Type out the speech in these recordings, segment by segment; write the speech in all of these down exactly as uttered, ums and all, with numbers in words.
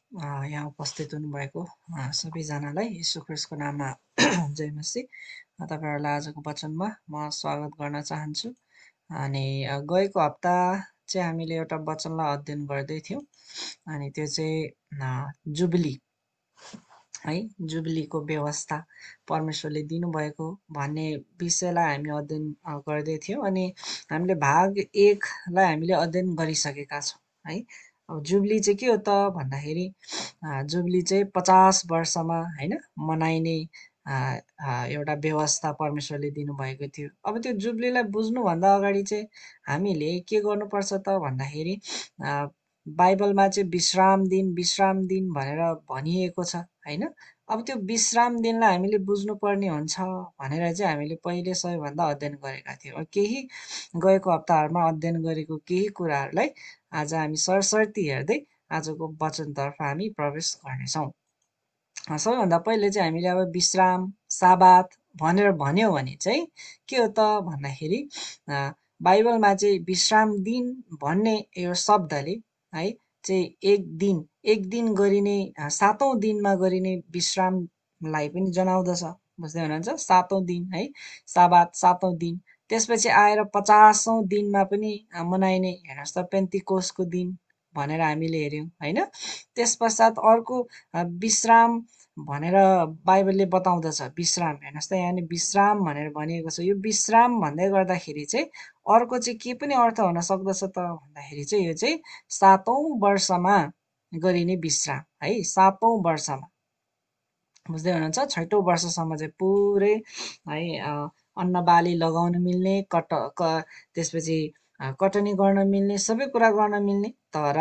यहाँ उपस्थित हुनुभएको सबैजनालाई यीशु ख्रीष्टको नाममा जय मसीह। तपाईहरुलाई आजको वचनमा म स्वागत गर्न चाहन्छु। अनि गएको हप्ता चाहिँ हामीले एउटा वचनलाई अध्ययन गर्दै थियौं अनि त्यो चाहिँ जुबली है जुबलीको व्यवस्था परमेश्वरले दिनुभएको भन्ने विषयलाई हामी अध्ययन गर्दै थियौं अनि हामीले भाग एक लाई हामीले अध्ययन गरिसकेका छौं है। अब जुबली चाहिँ के हो त भन्दाखेरि जुबली चाहिँ पचास वर्षमा हैन मनाइने एउटा व्यवस्था परमेश्वरले दिनुभएको थियो। अब त्यो जुबलीलाई बुझ्नु भन्दा अगाडि चाहिँ हामीले के गर्नुपर्छ त भन्दाखेरि बाइबलमा चाहिँ विश्राम दिन विश्राम दिन भनेर भनिएको छ हैन। अब त्यो विश्राम दिनलाई हामीले बुझ्नुपर्ने हुन्छ भनेर चाहिँ हामीले पहिले सबैभन्दा अध्ययन गरेका थियौं। केही गएको हप्ताहरुमा अध्ययन गरेको केही कुराहरुलाई आज हामी सरसर्ती हेर्दै आजको वचनतर्फ हामी प्रवेश गर्नेछौं। सबैभन्दा पहिले चाहिँ हामीले अब विश्राम साबात भनेर भन्यौ भने चाहिँ के हो त भन्दाखेरि बाइबलमा चाहिँ विश्राम दिन भन्ने यो शब्दले है चाहिँ एक दिन एक दिन गरिने सातौं दिनमा गरिने विश्रामलाई पनि जनाउँदछ। बुझ्दै हुनुहुन्छ? सातौं दिन है साबात सातौं दिन। त्यसपछि आएर पचासौं दिनमा पनि मनाइने हेर्नुस् त पेन्टिकोसको दिन भनेर हामीले हेर्यौं हैन। त्यसपश्चात अर्को विश्राम भनेर बाइबलले बताउँदछ। विश्राम हेर्नुस् त यहाँ नि विश्राम भनेर भनिएको छ। यो विश्राम भन्दै गर्दाखेरि चाहिँ अर्को चाहिँ के पनि अर्थ हुन सक्दछ त भन्दाखेरि चाहिँ यो चाहिँ सातौं वर्षमा गरिने विश्राम है। सातौं वर्षमा बुझ्दै हुनुहुन्छ? छैटौं वर्षसम्म चाहिँ पुरै है अन्न बाली लगाउन मिल्ने कट त्यसपछि कटनी गर्न मिल्ने सबै कुरा गर्न मिल्ने। तर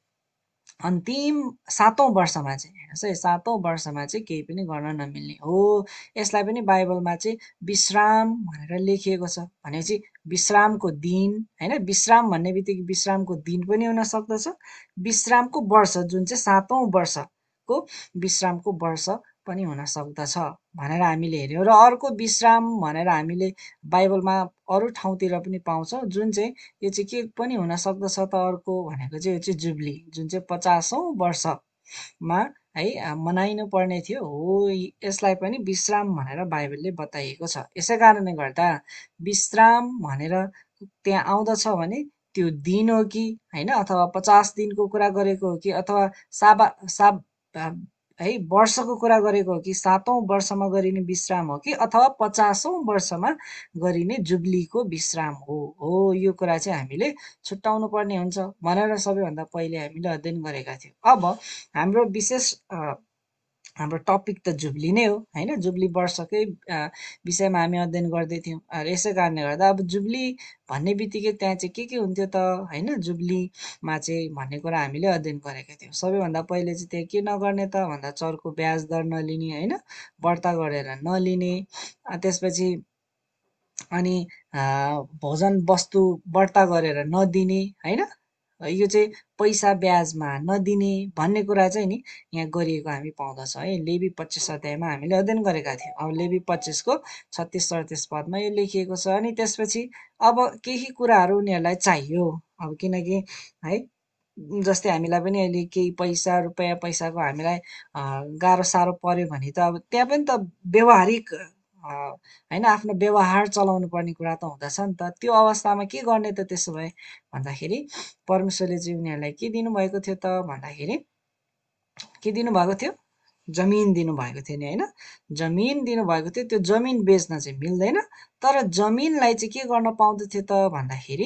अन्तिम सातौं वर्षमा चाहिँ हेर्नुस् है सातौं वर्षमा चाहिँ केही पनि गर्न नमिल्ने हो। यसलाई पनि बाइबलमा चाहिँ विश्राम भनेर लेखिएको छ। भनेपछि विश्रामको दिन हैन। विश्राम भन्ने बित्तिकै विश्रामको दिन पनि हुन सक्दछ। विश्रामको वर्ष जुन चाहिँ सातौं वर्षको विश्रामको वर्ष पनि हुन सक्दछ भनेर हामीले हेर्यौं। र अर्को विश्राम भनेर हामीले बाइबलमा अरु ठाउँतिर पनि पाउँछौं जुन चाहिँ यो चाहिँ के पनि हुन सक्दछ त अर्को भनेको चाहिँ यो चाहिँ जुबली जुन चाहिँ पचासौं वर्षमा है मनाइनु पर्ने थियो हो। यसलाई पनि विश्राम भनेर बाइबलले बताइएको छ। यसै कारणले गर्दा विश्राम भनेर त्यहाँ आउँदछ भने त्यो दिन हो कि हैन अथवा पचास दिनको कुरा गरेको हो कि अथवा साबा साब है वर्षको कुरा गरेको हो कि सातौं वर्षमा गरिने विश्राम हो कि अथवा पचासौं वर्षमा गरिने जुबलीको विश्राम हो हो यो कुरा चाहिँ हामीले छुट्याउनु पर्ने हुन्छ भनेर सबैभन्दा पहिले हामीले अध्ययन गरेका थियौं। अब हाम्रो विशेष हाम्रो टपिक त जुबली नै हो हैन। जुबली वर्षकै विषयमा हामी अध्ययन गर्दै थियौं। यसै कारणले गर्दा अब जुबली भन्ने बित्तिकै त्यहाँ चाहिँ के के हुन्थ्यो त हैन जुबलीमा चाहिँ भन्ने कुरा हामीले अध्ययन गरेका थियौं। सबैभन्दा पहिले चाहिँ त्यहाँ के नगर्ने त भन्दा चर्को ब्याज दर नलिने हैन बढ्ता गरेर नलिने। त्यसपछि अनि भोजन वस्तु बढ्ता गरेर नदिने हैन। यो चाहिँ पैसा ब्याजमा नदिने भन्ने कुरा चाहिँ नि यहाँ गरिएको हामी पाउँदछ है। लेवी पच्चीस अध्यायमा हामीले अध्ययन गरेका थियौं। अब लेवी पच्चीस को छत्तीस सैंतीस पदमा यो लेखिएको छ। अनि त्यसपछि अब केही कुराहरू उनीहरूलाई चाहियो। अब किनकि है जस्तै हामीलाई पनि अहिले केही पैसा रुपैयाँ पैसाको हामीलाई गाह्रो साह्रो पर्यो भने त अब त्यहाँ पनि त व्यवहारिक हैन आफ्नो व्यवहार चलाउनु पर्ने कुरा त हुँदछ नि त। त्यो अवस्थामा के गर्ने त त्यसो भए भन्दाखेरि परमेश्वरले चाहिँ उनीहरूलाई के दिनुभएको थियो त भन्दाखेरि के दिनुभएको थियो? जमिन दिनुभएको थियो नि हैन। जमिन दिनुभएको थियो। त्यो जमिन बेच्न चाहिँ मिल्दैन। तर जमिनलाई चाहिँ के गर्न पाउँदथ्यो त भन्दाखेरि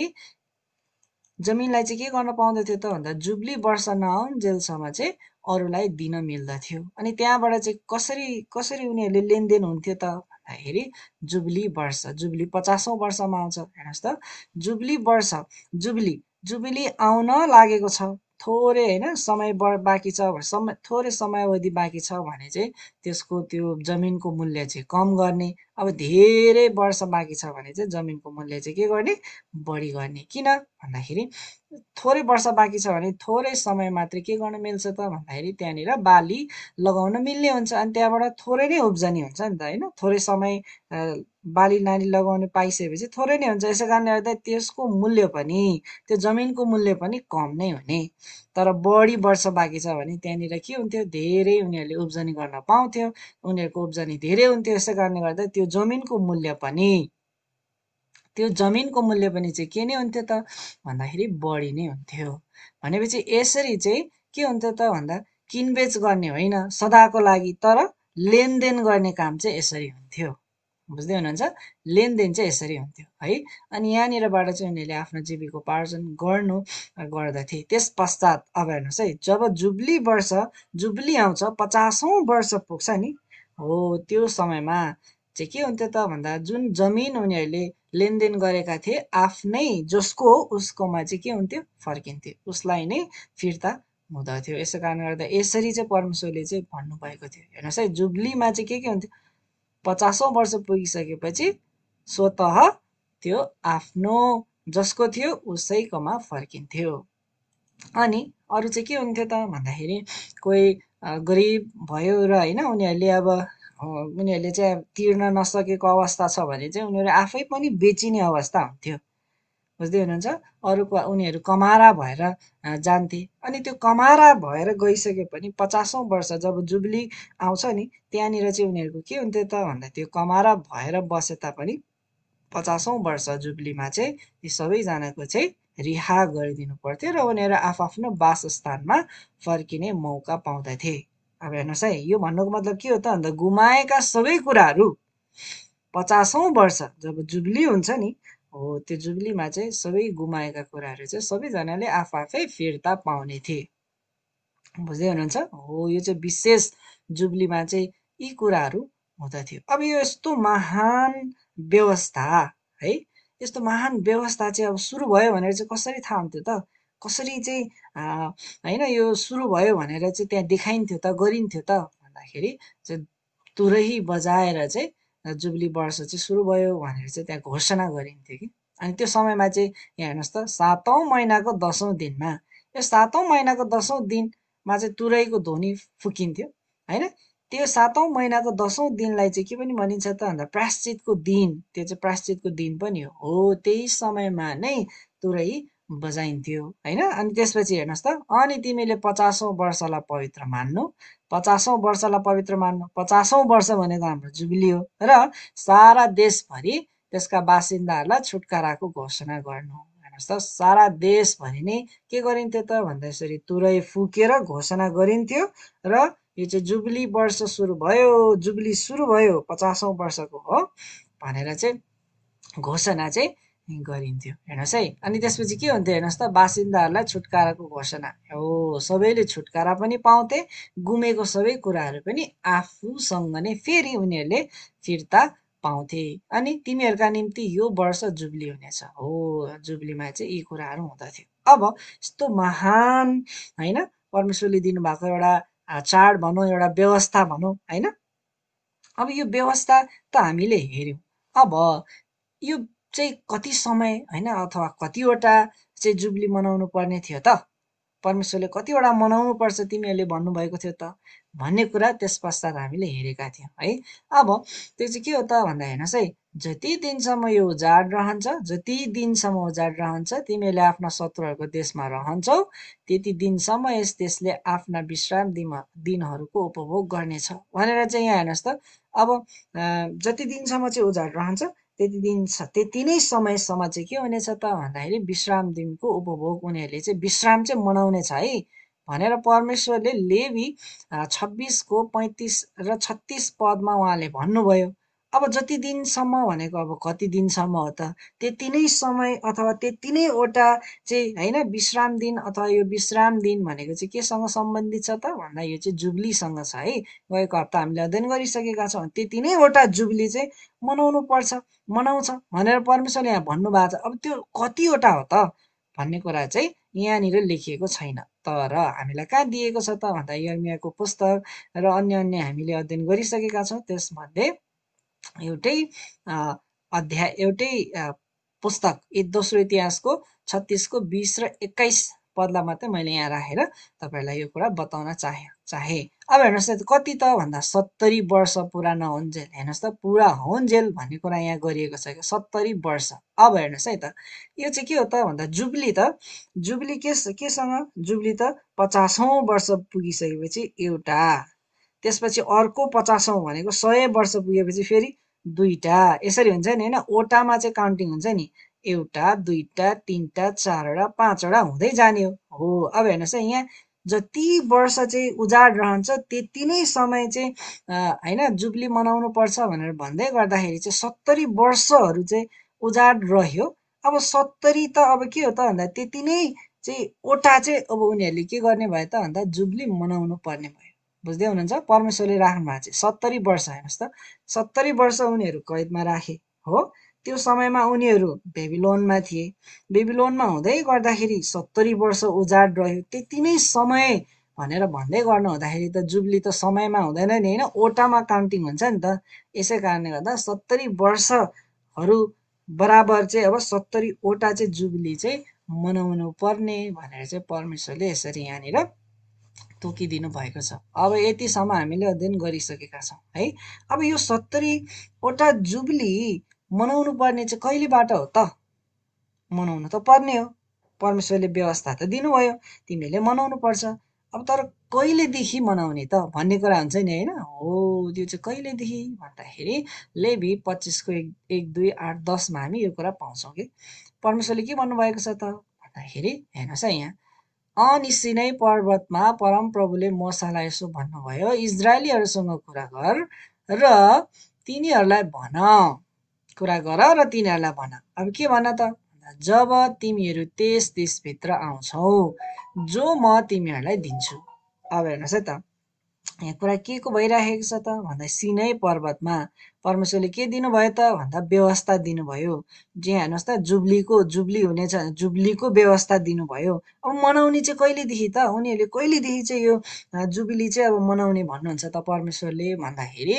जमिनलाई चाहिँ के गर्न पाउँदथ्यो त भन्दा जुबली वर्ष नआउन्जेलसम्म चाहिँ अरूलाई दिन मिल्दथ्यो। अनि त्यहाँबाट चाहिँ कसरी कसरी उनीहरूले लेनदेन हुन्थ्यो त भन्दाखेरि जुबली वर्ष जुबली पचासौं वर्षमा आउँछ हेर्नुस् त। जुबली वर्ष जुबली जुबली आउन लागेको छ थोरै हैन समय बाँकी छ समय थोरै समयावधि बाँकी छ भने चाहिँ त्यसको त्यो जमिनको मूल्य चाहिँ कम गर्ने अब धेरै वर्ष बाँकी छ भने चाहिँ जमिनको मूल्य चाहिँ के गर्ने, बढी गर्ने। किन भन्दाखेरि थोरै वर्ष बाँकी छ भने थोरै समय मात्रै के गर्न मिल्छ त भन्दाखेरि त्यहाँनिर बाली लगाउन मिल्ने हुन्छ, अनि त्यहाँबाट थोरै नै उब्जनी हुन्छ नि त होइन। थोरै समय बाली नाली लगाउनु पाइसकेपछि थोरै नै हुन्छ, यसै कारणले गर्दा त्यसको मूल्य पनि, त्यो जमिनको मूल्य पनि कम नै हुने। तर बढी वर्ष बाँकी छ भने त्यहाँनिर के हुन्थ्यो, धेरै उनीहरूले उब्जनी गर्न पाउँथ्यो, उनीहरूको उब्जनी धेरै हुन्थ्यो। यसै कारणले गर्दा त्यो जमिनको मूल्य पनि त्यो जमिनको मूल्य पनि चाहिँ के नै हुन्थ्यो त भन्दाखेरि बढी नै हुन्थ्यो। भनेपछि यसरी चाहिँ के हुन्थ्यो त भन्दा किनबेच गर्ने होइन सदाको लागि, तर लेनदेन गर्ने काम चाहिँ यसरी हुन्थ्यो। बुझ्दै हुनुहुन्छ, लेनदेन चाहिँ यसरी हुन्थ्यो है। अनि यहाँनिरबाट चाहिँ उनीहरूले आफ्नो जीविकोपार्जन गर्नु गर्दथे। त्यस पश्चात अब हेर्नुहोस् है, जब जुब्ली वर्ष जुब्ली आउँछ, पचासौँ वर्ष पुग्छ नि, हो त्यो समयमा चाहिँ के हुन्थ्यो त भन्दा जुन जमिन उनीहरूले लेनदेन गरेका थिए आफ्नै जसको हो उसकोमा चाहिँ के हुन्थ्यो, फर्किन्थ्यो, उसलाई नै फिर्ता हुँदथ्यो। यसै कारणले गर्दा यसरी चाहिँ परमेश्वरले चाहिँ भन्नुभएको थियो। हेर्नुहोस् है, जुब्लीमा चाहिँ के के हुन्थ्यो, पचासौँ वर्ष पुगिसकेपछि स्वत त्यो आफ्नो जसको थियो उसैकोमा फर्किन्थ्यो। अनि अरू चाहिँ के हुन्थ्यो त भन्दाखेरि कोही गरिब भयो र होइन उनीहरूले अब उनीहरूले चाहिँ तिर्न नसकेको अवस्था छ भने चाहिँ उनीहरू आफै पनि बेचिने अवस्था हुन्थ्यो। बुझ्दै हुनुहुन्छ, अरूको उनीहरू कमारा भएर जान्थे। अनि त्यो कमारा भएर गइसके पनि पचासौँ वर्ष जब जुब्ली आउँछ नि, त्यहाँनिर चाहिँ उनीहरूको के हुन्थ्यो त भन्दा त्यो कमारा भएर बसे तापनि पचासौँ वर्ष जुब्लीमा चाहिँ ती सबैजनाको चाहिँ रिहा गरिदिनु पर्थ्यो र उनीहरू आफआफ्नो वासस्थानमा फर्किने मौका पाउँदथे। अब हेर्नुहोस् है, यो भन्नुको मतलब के हो त भन्दा गुमाएका सबै कुराहरू पचासौँ वर्ष जब जुब्ली हुन्छ नि, हो त्यो जुब्लीमा चाहिँ सबै गुमाएका कुराहरू चाहिँ सबैजनाले आफआफै फिर्ता पाउने थिए। बुझ्दै हुनुहुन्छ, हो यो चाहिँ विशेष जुब्लीमा चाहिँ यी कुराहरू हुँदथ्यो। अब यो यस्तो महान व्यवस्था है, यस्तो महान व्यवस्था चाहिँ अब सुरु भयो भनेर चाहिँ कसरी थाहा हुन्थ्यो त, कसरी चाहिँ होइन यो सुरु भयो भनेर चाहिँ त्यहाँ देखाइन्थ्यो त, गरिन्थ्यो त भन्दाखेरि चाहिँ तुरही बजाएर चाहिँ जुब्ली वर्ष चाहिँ सुरु भयो भनेर चाहिँ त्यहाँ घोषणा गरिन्थ्यो कि। अनि त्यो समयमा चाहिँ यहाँ हेर्नुहोस् त, सातौँ महिनाको दसौँ दिनमा, यो सातौँ महिनाको दसौँ दिनमा चाहिँ तुरहीको ध्वनि फुकिन्थ्यो होइन। त्यो सातौँ महिनाको दसौँ दिनलाई चाहिँ के पनि भनिन्छ त भन्दा प्रायश्चितको दिन, त्यो चाहिँ प्रायश्चितको दिन पनि हो। हो त्यही समयमा नै तुरही बजाइन्थ्यो होइन। अनि त्यसपछि हेर्नुहोस् त, अनि तिमीले पचासौँ वर्षलाई पवित्र मान्नु, पचासौँ वर्षलाई पवित्र मान्नु, पचासौँ वर्ष भनेको हाम्रो जुबिली हो, र सारा देशभरि त्यसका बासिन्दाहरूलाई छुटकाराको घोषणा गर्नु। हेर्नुहोस् त, सारा देशभरि नै के गरिन्थ्यो त भन्दा यसरी तुरै फुकेर घोषणा गरिन्थ्यो र यो चाहिँ जुबिली वर्ष सुरु भयो, जुबिली सुरु भयो पचासौँ वर्षको हो भनेर चाहिँ घोषणा चाहिँ गरिन्थ्यो। हेर्नुहोस् है, अनि त्यसपछि के हुन्थ्यो हेर्नुहोस् त, बासिन्दाहरूलाई छुटकाराको घोषणा, हो सबैले छुटकारा पनि पाउँथे, गुमेको सबै कुराहरू पनि आफूसँग नै फेरि उनीहरूले फिर्ता पाउँथे। अनि तिमीहरूका निम्ति यो वर्ष जुब्ली हुनेछ, हो जुब्लीमा चाहिँ यी कुराहरू हुँदथ्यो। अब यस्तो महान होइन परमेश्वरले दिनुभएको एउटा चाड भनौँ, एउटा व्यवस्था भनौँ होइन। अब यो व्यवस्था त हामीले हेऱ्यौँ, अब यो चाहिँ कति समय होइन अथवा कतिवटा चाहिँ जुब्ली मनाउनु पर्ने थियो त, परमेश्वरले कतिवटा मनाउनु पर्छ तिमीहरूले भन्नुभएको थियो त भन्ने कुरा त्यस पश्चात हामीले हेरेका थियौँ है। अब त्यो चाहिँ के हो त भन्दा हेर्नुहोस् है, जति दिनसम्म यो उजाड रहन्छ, जति दिनसम्म उजाड रहन्छ तिमीहरूले आफ्ना शत्रुहरूको देशमा रहन्छौ, त्यति दिनसम्म यस देशले आफ्ना विश्राम दिनमा दिनहरूको उपभोग गर्नेछ भनेर चाहिँ यहाँ हेर्नुहोस् त। अब जति दिनसम्म चाहिँ उजाड रहन्छ त्यति दिन त्यति नै समयसम्म चाहिँ के हुनेछ त भन्दाखेरि विश्राम दिनको उपभोग उनीहरूले चाहिँ विश्राम चाहिँ मनाउनेछ है भनेर परमेश्वरले लेवी छब्बिसको पैँतिस र छत्तिस पदमा उहाँले भन्नुभयो। अब जति दिनसम्म भनेको अब कति दिनसम्म हो त, त्यति नै समय अथवा त्यति नैवटा चाहिँ होइन विश्राम दिन, अथवा यो विश्राम दिन भनेको चाहिँ केसँग सम्बन्धित छ त भन्दा यो चाहिँ जुब्लीसँग छ है। गएको हप्ता हामीले अध्ययन गरिसकेका छौँ, त्यति नैवटा जुब्ली चाहिँ मनाउनु पर्छ, मनाउँछ भनेर परमेश्वरले यहाँ भन्नुभएको छ। अब त्यो कतिवटा हो त भन्ने कुरा चाहिँ यहाँनिर लेखिएको छैन, तर हामीलाई कहाँ दिएको छ त भन्दा यर्मियाको पुस्तक र अन्य अन्य हामीले अध्ययन गरिसकेका छौँ। त्यसमध्ये एउटै अध्याय एउटै पुस्तक दोस्रो इतिहासको छत्तिसको बिस र एक्काइस पदलाई मात्रै मैले यहाँ राखेर तपाईँहरूलाई यो कुरा बताउन चाहे चाहे अब हेर्नुहोस् त कति त भन्दा सत्तरी वर्ष पुरा नहुन्जेल हेर्नुहोस् त पुरा हुन्जेल भन्ने कुरा यहाँ गरिएको छ कि सत्तरी वर्ष। अब हेर्नुहोस् है त यो चाहिँ के हो त भन्दा जुब्ली त जुब्ली के केसँग जुब्ली त पचासौँ वर्ष पुगिसकेपछि एउटा, त्यसपछि अर्को पचासौँ भनेको सय वर्ष पुगेपछि फेरि दुईटा, यसरी हुन्छ नि होइन। ओटामा चाहिँ काउन्टिङ हुन्छ नि, एउटा दुईटा तिनवटा चारवटा पाँचवटा हुँदै जाने हो हो अब हेर्नुहोस् है यहाँ जति वर्ष चाहिँ उजाड रहन्छ त्यति नै समय चाहिँ होइन जुब्ली मनाउनु पर्छ भनेर भन्दै गर्दाखेरि चाहिँ सत्तरी वर्षहरू चाहिँ उजाड रह्यो। अब सत्तरी त अब के हो त भन्दा त्यति नै चाहिँ ओटा चाहिँ अब उनीहरूले के गर्ने भयो त भन्दा जुब्ली मनाउनु पर्ने भयो। बुझ्दै हुनुहुन्छ? परमेश्वरले राख्नु भएको चाहिँ सत्तरी वर्ष हेर्नुहोस् त सत्तरी वर्ष उनीहरू कैदमा राखे हो। त्यो समयमा उनीहरू बेबिलोनमा थिए, बेबिलोनमा हुँदै गर्दाखेरि सत्तरी वर्ष उजाड रह्यो, त्यति नै समय भनेर भन्दै गर्नु हुँदाखेरि त जुब्ली त समयमा हुँदैन नि होइन, ओटामा काउन्टिङ हुन्छ नि त। यसै कारणले गर्दा सत्तरी वर्षहरू बराबर चाहिँ अब सत्तरीवटा चाहिँ जुब्ली चाहिँ मनाउनु पर्ने भनेर चाहिँ परमेश्वरले यसरी यहाँनिर तोकिदिनु भएको छ। अब यतिसम्म हामीले अध्ययन गरिसकेका छौँ है। अब यो सत्तरीवटा जुब्ली मनाउनु पर्ने चाहिँ कहिलेबाट हो त? मनाउनु त पर्ने हो, परमेश्वरले व्यवस्था त दिनुभयो, तिमीहरूले मनाउनु पर्छ। अब तर कहिलेदेखि मनाउने त भन्ने कुरा हुन्छ नि होइन। हो त्यो चाहिँ कहिलेदेखि भन्दाखेरि लेवी पच्चिसको एक एक दुई आठ दसमा हामी यो कुरा पाउँछौँ कि परमेश्वरले के भन्नुभएको छ त भन्दाखेरि हेर्नुहोस् है यहाँ अनि सिनै पर्वतमा परमप्रभुले मोसालाई यसो भन्नुभयो, इजरायलीहरूसँग कुरा गर र तिनीहरूलाई भन कुरा गर र तिनीहरूलाई भन। अब के भन त? जब तिमीहरू त्यस देशभित्र आउँछौ जो म तिमीहरूलाई दिन्छु। अब हेर्नुहोस् है त यहाँ कुरा के को भइरहेको छ त भन्दा सिनै पर्वतमा परमेश्वरले के दिनुभयो त भन्दा व्यवस्था दिनुभयो। जे हेर्नुहोस् त जुब्लीको जुब्ली हुनेछ, जुब्लीको व्यवस्था दिनुभयो। अब मनाउने चाहिँ कहिलेदेखि त? उनीहरूले कहिलेदेखि चाहिँ यो जुब्ली चाहिँ अब मनाउने भन्नुहुन्छ त परमेश्वरले भन्दाखेरि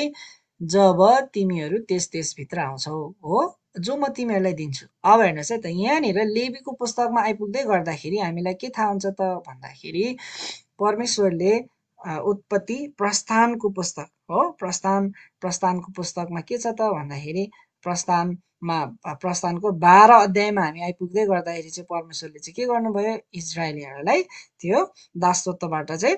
जब तिमीहरू त्यस देशभित्र आउँछौ हो जो म तिमीहरूलाई दिन्छु। अब हेर्नुहोस् है त यहाँनिर लेवीको पुस्तकमा आइपुग्दै गर्दाखेरि हामीलाई के थाहा हुन्छ त भन्दाखेरि परमेश्वरले उत्पत्ति प्रस्थानको पुस्तक हो प्रस्थान प्रस्थानको पुस्तकमा के छ त भन्दाखेरि प्रस्थानमा प्रस्थानको बाह्र अध्यायमा हामी आइपुग्दै गर्दाखेरि चाहिँ परमेश्वरले चाहिँ के गर्नुभयो इजरायलीहरूलाई त्यो दासत्वबाट चाहिँ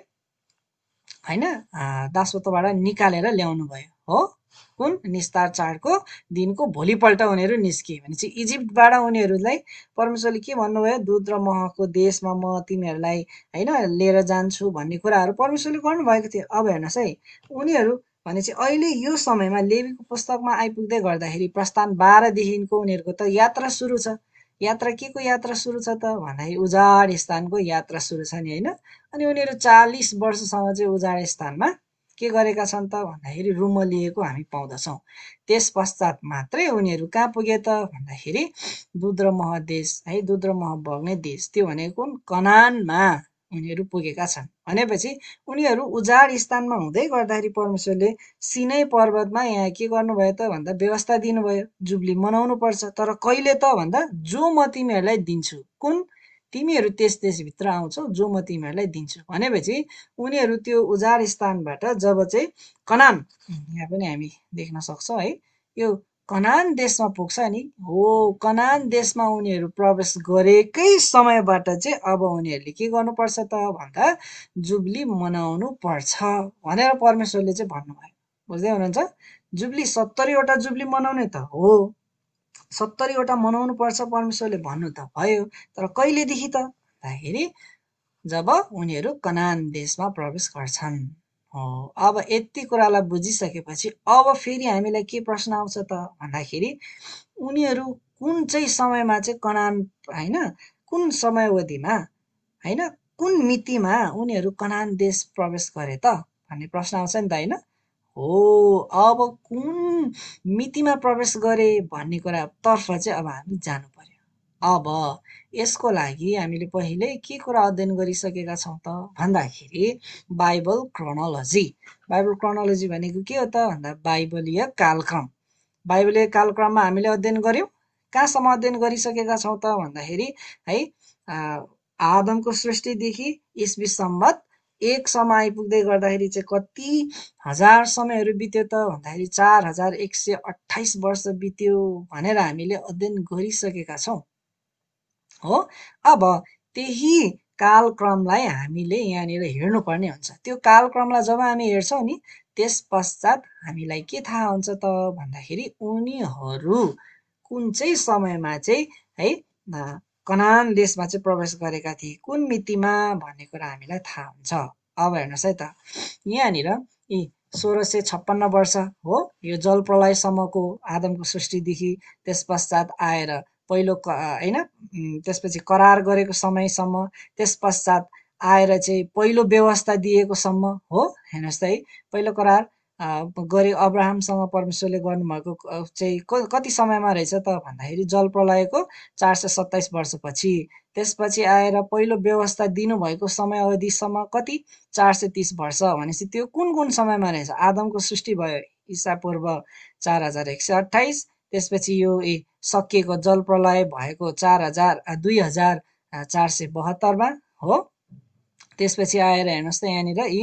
होइन दासत्वबाट निकालेर ल्याउनु भयो हो। कुन निस्तार चाडको दिनको भोलिपल्ट उनीहरू निस्किए भने चाहिँ इजिप्टबाट उनीहरूलाई परमेश्वरले के भन्नुभयो दुध र महको देशमा म तिमीहरूलाई होइन लिएर जान्छु भन्ने कुराहरू परमेश्वरले गर्नुभएको थियो। अब हेर्नुहोस् है उनीहरू भने चाहिँ अहिले यो समयमा लेवीको पुस्तकमा आइपुग्दै गर्दाखेरि प्रस्थान बाह्रदेखिको उनीहरूको त यात्रा सुरु छ। यात्रा के को यात्रा सुरु छ त भन्दाखेरि उजाड स्थानको यात्रा सुरु छ नि होइन। अनि उनीहरू चालिस वर्षसम्म चाहिँ उजाड स्थानमा के गरेका छन् त भन्दाखेरि रुमलिएको हामी पाउँदछौँ। त्यस पश्चात मात्रै उनीहरू कहाँ पुगे त भन्दाखेरि दुध र मह देश है दुध र मह बग्ने देश त्यो भनेको कुन कनानमा उनीहरू पुगेका छन्। भनेपछि उनीहरू उजाड स्थानमा हुँदै गर्दाखेरि परमेश्वरले सिनै पर्वतमा यहाँ के गर्नुभयो त भन्दा व्यवस्था दिनुभयो जुब्ली मनाउनु पर्छ। तर कहिले त भन्दा जो म तिमीहरूलाई दिन्छु कुन तिमीहरू त्यस देशभित्र आउँछौ जो म तिमीहरूलाई दिन्छु भनेपछि उनीहरू त्यो उजाड स्थानबाट जब चाहिँ कनान यहाँ पनि हामी देख्न सक्छौँ है यो कनान देशमा पुग्छ नि हो कनान देशमा उनीहरू प्रवेश गरेकै समयबाट चाहिँ अब उनीहरूले के गर्नुपर्छ त भन्दा जुब्ली मनाउनु पर्छ भनेर परमेश्वरले चाहिँ भन्नुभयो। बुझ्दै हुनुहुन्छ? जुब्ली सत्तरीवटा जुब्ली मनाउने त हो सत्तरीवटा मनाउनु पर्छ परमेश्वरले भन्नु त भयो तर कहिलेदेखि त भन्दाखेरि जब उनीहरू कनान देशमा प्रवेश गर्छन् हो। अब यति कुरालाई बुझिसकेपछि अब फेरि हामीलाई के प्रश्न आउँछ त भन्दाखेरि उनीहरू कुन चाहिँ समयमा चाहिँ कनान होइन कुन समयावधिमा होइन कुन मितिमा उनीहरू कनान देश प्रवेश गरे त भन्ने प्रश्न आउँछ नि त होइन। हो अब कुन मितिमा प्रवेश गरे भन्ने कुरातर्फ चाहिँ अब हामी जानु पर्यो। अब यसको लागि हामीले पहिले के कुरा अध्ययन गरिसकेका छौँ त भन्दाखेरि बाइबल क्रोनोलोजी। बाइबल क्रोनोलोजी भनेको के हो त भन्दा बाइबलीय कालक्रम बाइबलीय कालक्रममा हामीले अध्ययन गर्यौं। कहाँसम्म अध्ययन गरिसकेका छौँ त भन्दाखेरि है आदमको सृष्टिदेखि ईस्वी सम्वत एकसम्म आइपुग्दै गर्दाखेरि चाहिँ कति हजार समयहरू बित्यो त भन्दाखेरि चार हजार एक सय अठाइस वर्ष बित्यो भनेर हामीले अध्ययन गरिसकेका छौँ हो। अब त्यही कालक्रमलाई हामीले यहाँनिर हेर्नुपर्ने हुन्छ। त्यो कालक्रमलाई जब हामी हेर्छौँ नि त्यस पश्चात हामीलाई के थाहा हुन्छ त भन्दाखेरि उनीहरू कुन चाहिँ समयमा चाहिँ है कनान देशमा चाहिँ प्रवेश गरेका थिए, कुन मितिमा भन्ने कुरा हामीलाई थाहा हुन्छ। अब हेर्नुहोस् है त, यहाँनिर यी सोह्र सय छप्पन्न वर्ष हो यो जल प्रलयसम्मको आदमको सृष्टिदेखि त्यस पश्चात आएर पहिलो होइन त्यसपछि करार गरेको समयसम्म, त्यस पश्चात आएर चाहिँ पहिलो व्यवस्था दिएको सम्म हो। हेर्नुहोस् त है, पहिलो करार गरे अब्राहमसँग परमेश्वरले गर्नुभएको चाहिँ कति समयमा रहेछ त भन्दाखेरि जल प्रलयको चार सय सत्ताइस वर्षपछि, त्यसपछि आएर पहिलो व्यवस्था दिनुभएको समय अवधिसम्म कति चार सय तिस वर्ष। भनेपछि त्यो कुन कुन समयमा रहेछ? आदमको सृष्टि भयो ईसा पूर्व चार हजार एक सय अठाइस, त्यसपछि यो ए सकिएको जल प्रलय भएको चार हजार दुई हजार चार सय बहत्तरमा हो। त्यसपछि आएर हेर्नुहोस् त यहाँनिर यी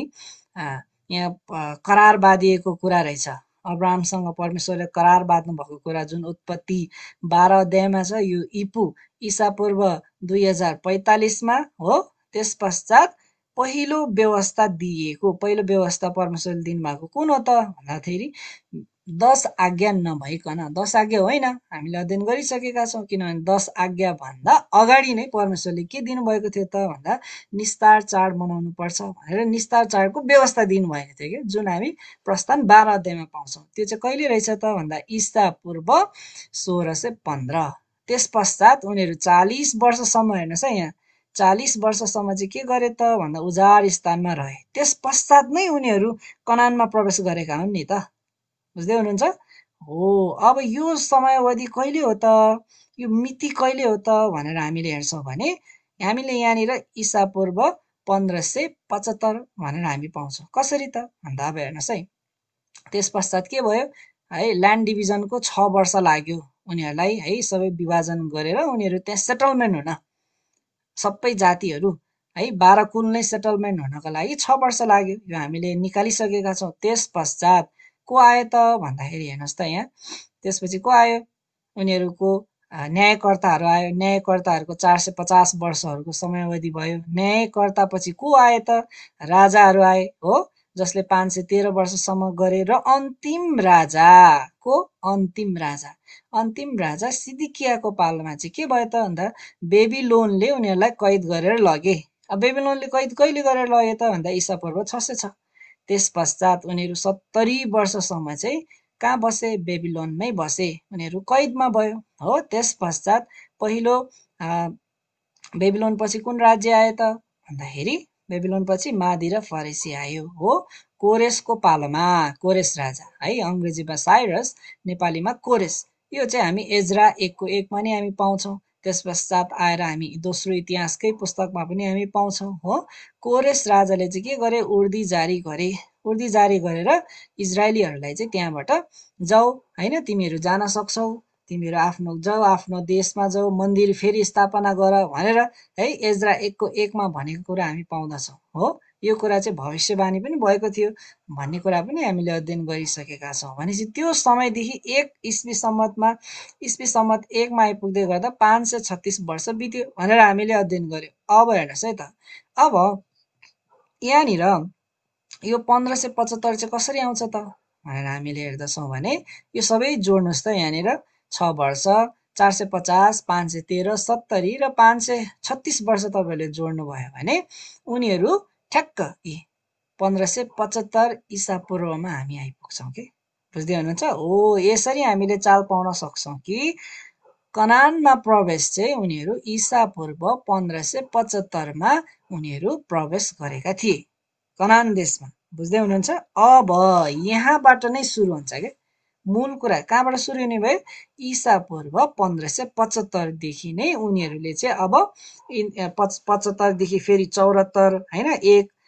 यहाँ करार बाँधिएको कुरा रहेछ। अब्राहमसँग परमेश्वरले करार बाँध्नु भएको कुरा जुन उत्पत्ति बाह्र अध्यायमा छ, यो इपू ईसा पूर्व दुई हजार पैँतालिसमा हो। त्यस पश्चात पहिलो व्यवस्था दिएको, पहिलो व्यवस्था परमेश्वरले दिनुभएको कुन हो त भन्दाखेरि दस आज्ञा नभइकन, दस आज्ञा होइन हामीले अध्ययन गरिसकेका छौँ, किनभने दस आज्ञा भन्दा अगाडि नै परमेश्वरले के दिनुभएको थियो त भन्दा निस्तार चाड मनाउनु पर्छ भनेर निस्तार चाडको व्यवस्था दिनुभएको थियो कि, जुन हामी प्रस्थान बाह्र अध्यायमा पाउँछौँ। त्यो चाहिँ कहिले रहेछ त भन्दा ईसा पूर्व सोह्र सय पन्ध्र। त्यस पश्चात उनीहरू चालिस वर्षसम्म, हेर्नुहोस् है यहाँ चालिस वर्षसम्म चाहिँ के गरे त भन्दा उजाड स्थानमा रहे। त्यस पश्चात नै उनीहरू कनानमा प्रवेश गरेका हुन् नि त, बुझ्दै हुनुहुन्छ हो। अब यो समयावधि कहिले हो त, यो मिति कहिले हो त भनेर हामीले हेर्छौँ भने हामीले यहाँनिर ईसा पूर्व पन्ध्र सय पचहत्तर भनेर हामी पाउँछौँ। कसरी त भन्दा अब हेर्नुहोस् है, त्यस पश्चात के भयो है, ल्यान्ड डिभिजनको छ वर्ष लाग्यो उनीहरूलाई है, सबै विभाजन गरेर उनीहरू त्यहाँ सेटलमेन्ट हुन, सबै जातिहरू है बाह्र कुल नै सेटलमेन्ट हुनको लागि छ वर्ष लाग्यो। यो हामीले निकालिसकेका छौँ। त्यस पश्चात को आयो त भन्दाखेरि हेर्नुहोस् त यहाँ, त्यसपछि को आयो, उनीहरूको न्यायकर्ताहरू आयो। न्यायकर्ताहरूको चार सय पचास वर्षहरूको समयावधि भयो। न्यायकर्ता पछि को आए त, राजाहरू आए हो, जसले पाँच सय तेह्र वर्षसम्म गरे। र अन्तिम राजा को, अन्तिम राजा अन्तिम राजा सिदिकियाको पालोमा चाहिँ के भयो त भन्दा बेबिलोनले उनीहरूलाई कैद गरेर लगे। अब बेबिलोनले कैद कहिले गरेर लगे त भन्दा ईसा पूर्व छ सय छ। त्यस पश्चात उनीहरू सत्तरी वर्षसम्म चाहिँ कहाँ बसे, बेबिलोनमै बसे, उनीहरू कैदमा भयो हो। त्यस पश्चात पहिलो बेबिलोन पछि कुन राज्य आयो त भन्दाखेरि बेबिलोन पछि मादी र फरेसी आयो हो, कोरेसको पालोमा, कोरेस राजा है, अङ्ग्रेजीमा साइरस, नेपालीमा कोरेस। यो चाहिँ हामी एजरा एकको एकमा नि हामी पाउँछौँ। त्यस पश्चात आएर हामी दोस्रो इतिहासकै पुस्तकमा पनि हामी पाउँछौँ हो। कोरेस राजाले चाहिँ के गरे, उर्दी जारी गरे। उर्दी जारी गरेर इजरायलीहरूलाई चाहिँ त्यहाँबाट जाऊ होइन, तिमीहरू जान सक्छौ, तिमीहरू आफ्नो जाऊ, आफ्नो देशमा जाऊ, मन्दिर फेरि स्थापना गर भनेर है एजरा एकको एकमा भनेको कुरा हामी पाउँदछौँ हो। यो कुरा चाहिँ भविष्यवाणी पनि भएको थियो भन्ने कुरा पनि हामीले अध्ययन गरिसकेका छौँ। भनेपछि त्यो समयदेखि एक इस्वी सम्मतमा इस्वी सम्मत एकमा आइपुग्दै गर्दा पाँच सय छत्तिस वर्ष बित्यो भनेर हामीले अध्ययन गर्यौँ। अब हेर्नुहोस् है त, अब यहाँनिर यो पन्ध्र सय पचहत्तर चाहिँ कसरी आउँछ त भनेर हामीले हेर्दछौँ भने यो सबै जोड्नुहोस् त, यहाँनिर छ वर्ष, चार सय पचास, पाँच सय तेह्र, सत्तरी र पाँच सय छत्तिस वर्ष तपाईँहरूले जोड्नुभयो भने उनीहरू ठ्याक्क यी पन्ध्र सय पचहत्तर ईसा पूर्वमा हामी आइपुग्छौँ कि, बुझ्दै हुनुहुन्छ हो। यसरी हामीले चाल पाउन सक्छौँ कि कनानमा प्रवेश चाहिँ उनीहरू ईसा पूर्व पन्ध्र सय पचहत्तरमा उनीहरू प्रवेश गरेका थिए कनान देशमा, बुझ्दै हुनुहुन्छ। अब यहाँबाट नै सुरु हुन्छ क्या मूल कुरा, कहाँबाट सुरु हुने भयो, ईसा पूर्व पन्ध्र सय पचहत्तरदेखि नै उनीहरूले चाहिँ अब पच पचहत्तरदेखि फेरि चौहत्तर होइन, एक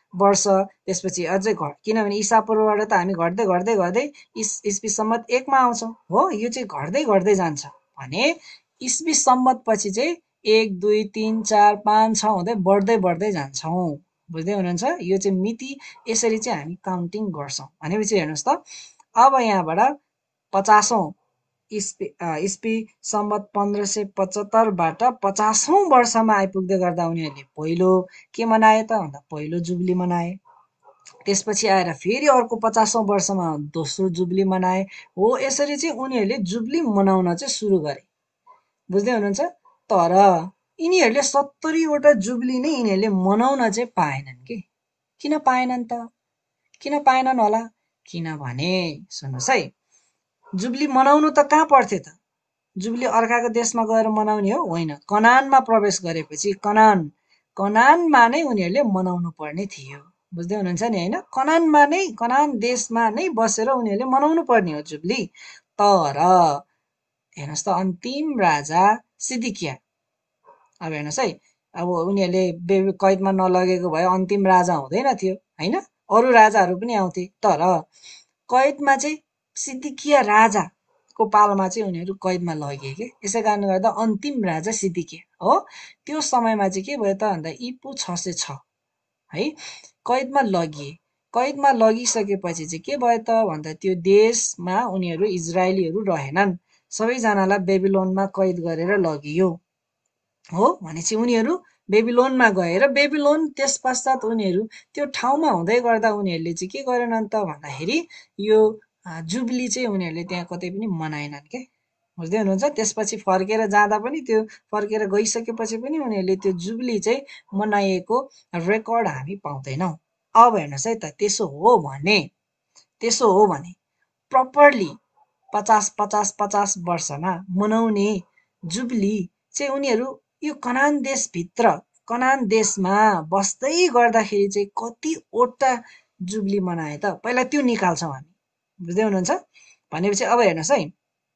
वर्ष त्यसपछि अझै घट किनभने ईसापूर्वबाट त हामी घट्दै घट्दै घट्दै इस इस्वी सम्मत एकमा आउँछौँ हो यो चाहिँ घट्दै घट्दै जान्छ भने इस्वी सम्मत पछि चाहिँ एक दुई तिन चार पाँच छ हुँदै बढ्दै बढ्दै जान्छौँ बुझ्दै हुनुहुन्छ यो चाहिँ मिति यसरी चाहिँ हामी काउन्टिङ गर्छौँ भनेपछि हेर्नुहोस् त अब यहाँबाट पचासौँ इस्वी इस्वी सम्मत पन्ध्र सय पचहत्तरबाट पचासौँ वर्षमा आइपुग्दै गर्दा उनीहरूले पहिलो के मनाए त भन्दा पहिलो जुब्ली मनाए त्यसपछि आएर फेरि अर्को पचासौँ वर्षमा दोस्रो जुब्ली मनाए हो यसरी चाहिँ उनीहरूले जुब्ली मनाउन चाहिँ सुरु गरे बुझ्दै हुनुहुन्छ तर यिनीहरूले सत्तरीवटा जुब्ली नै यिनीहरूले मनाउन चाहिँ पाएनन् कि किन पाएनन् त किन पाएनन् होला किनभने सुन्नुहोस् है जुब्ली मनाउनु त कहाँ पर्थ्यो त जुब्ली अर्काको देशमा गएर मनाउने हो होइन कनानमा प्रवेश गरेपछि कनान कनानमा नै उनीहरूले मनाउनु पर्ने थियो बुझ्दै हुनुहुन्छ नि होइन कनानमा नै कनान देशमा नै बसेर उनीहरूले मनाउनु पर्ने हो जुब्ली तर हेर्नुहोस् त अन्तिम राजा सिद्धिकिया अब हेर्नुहोस् है अब उनीहरूले बेबी कैदमा नलगेको भए अन्तिम राजा हुँदैन थियो होइन अरू राजाहरू पनि आउँथे तर कैदमा चाहिँ सिद्धिकिया राजाको पालोमा चाहिँ उनीहरू कैदमा लगिए के यसै कारणले गर्दा अन्तिम राजा सिद्धिकिया हो त्यो समयमा चाहिँ के भयो त भन्दा ईपू छ सय छ है कैदमा लगिए कैदमा लगिसकेपछि चाहिँ के भयो त भन्दा त्यो देशमा उनीहरू इजरायलीहरू रहेनन् सबैजनालाई बेबिलोनमा कैद गरेर लगियो हो भनेपछि उनीहरू बेबिलोनमा गएर बेबिलोन त्यस पश्चात उनीहरू त्यो ठाउँमा हुँदै गर्दा उनीहरूले चाहिँ के गरेनन् त भन्दाखेरि यो जुब्ली चाहिँ उनीहरूले त्यहाँ कतै पनि मनाएनन् के बुझ्दै हुनुहुन्छ त्यसपछि फर्केर जाँदा पनि त्यो फर्केर गइसकेपछि पनि उनीहरूले त्यो जुब्ली चाहिँ मनाइएको रेकर्ड हामी पाउँदैनौँ अब हेर्नुहोस् है त त्यसो हो भने त्यसो हो भने प्रपरली पचास पचास पचास वर्षमा मनाउने जुब्ली चाहिँ उनीहरू यो कनान देशभित्र कनान देशमा बस्दै गर्दाखेरि चाहिँ कतिवटा जुब्ली मनाए त पहिला त्यो निकाल्छौँ हामी बुझ्दै हुनुहुन्छ भनेपछि अब हेर्नुहोस् है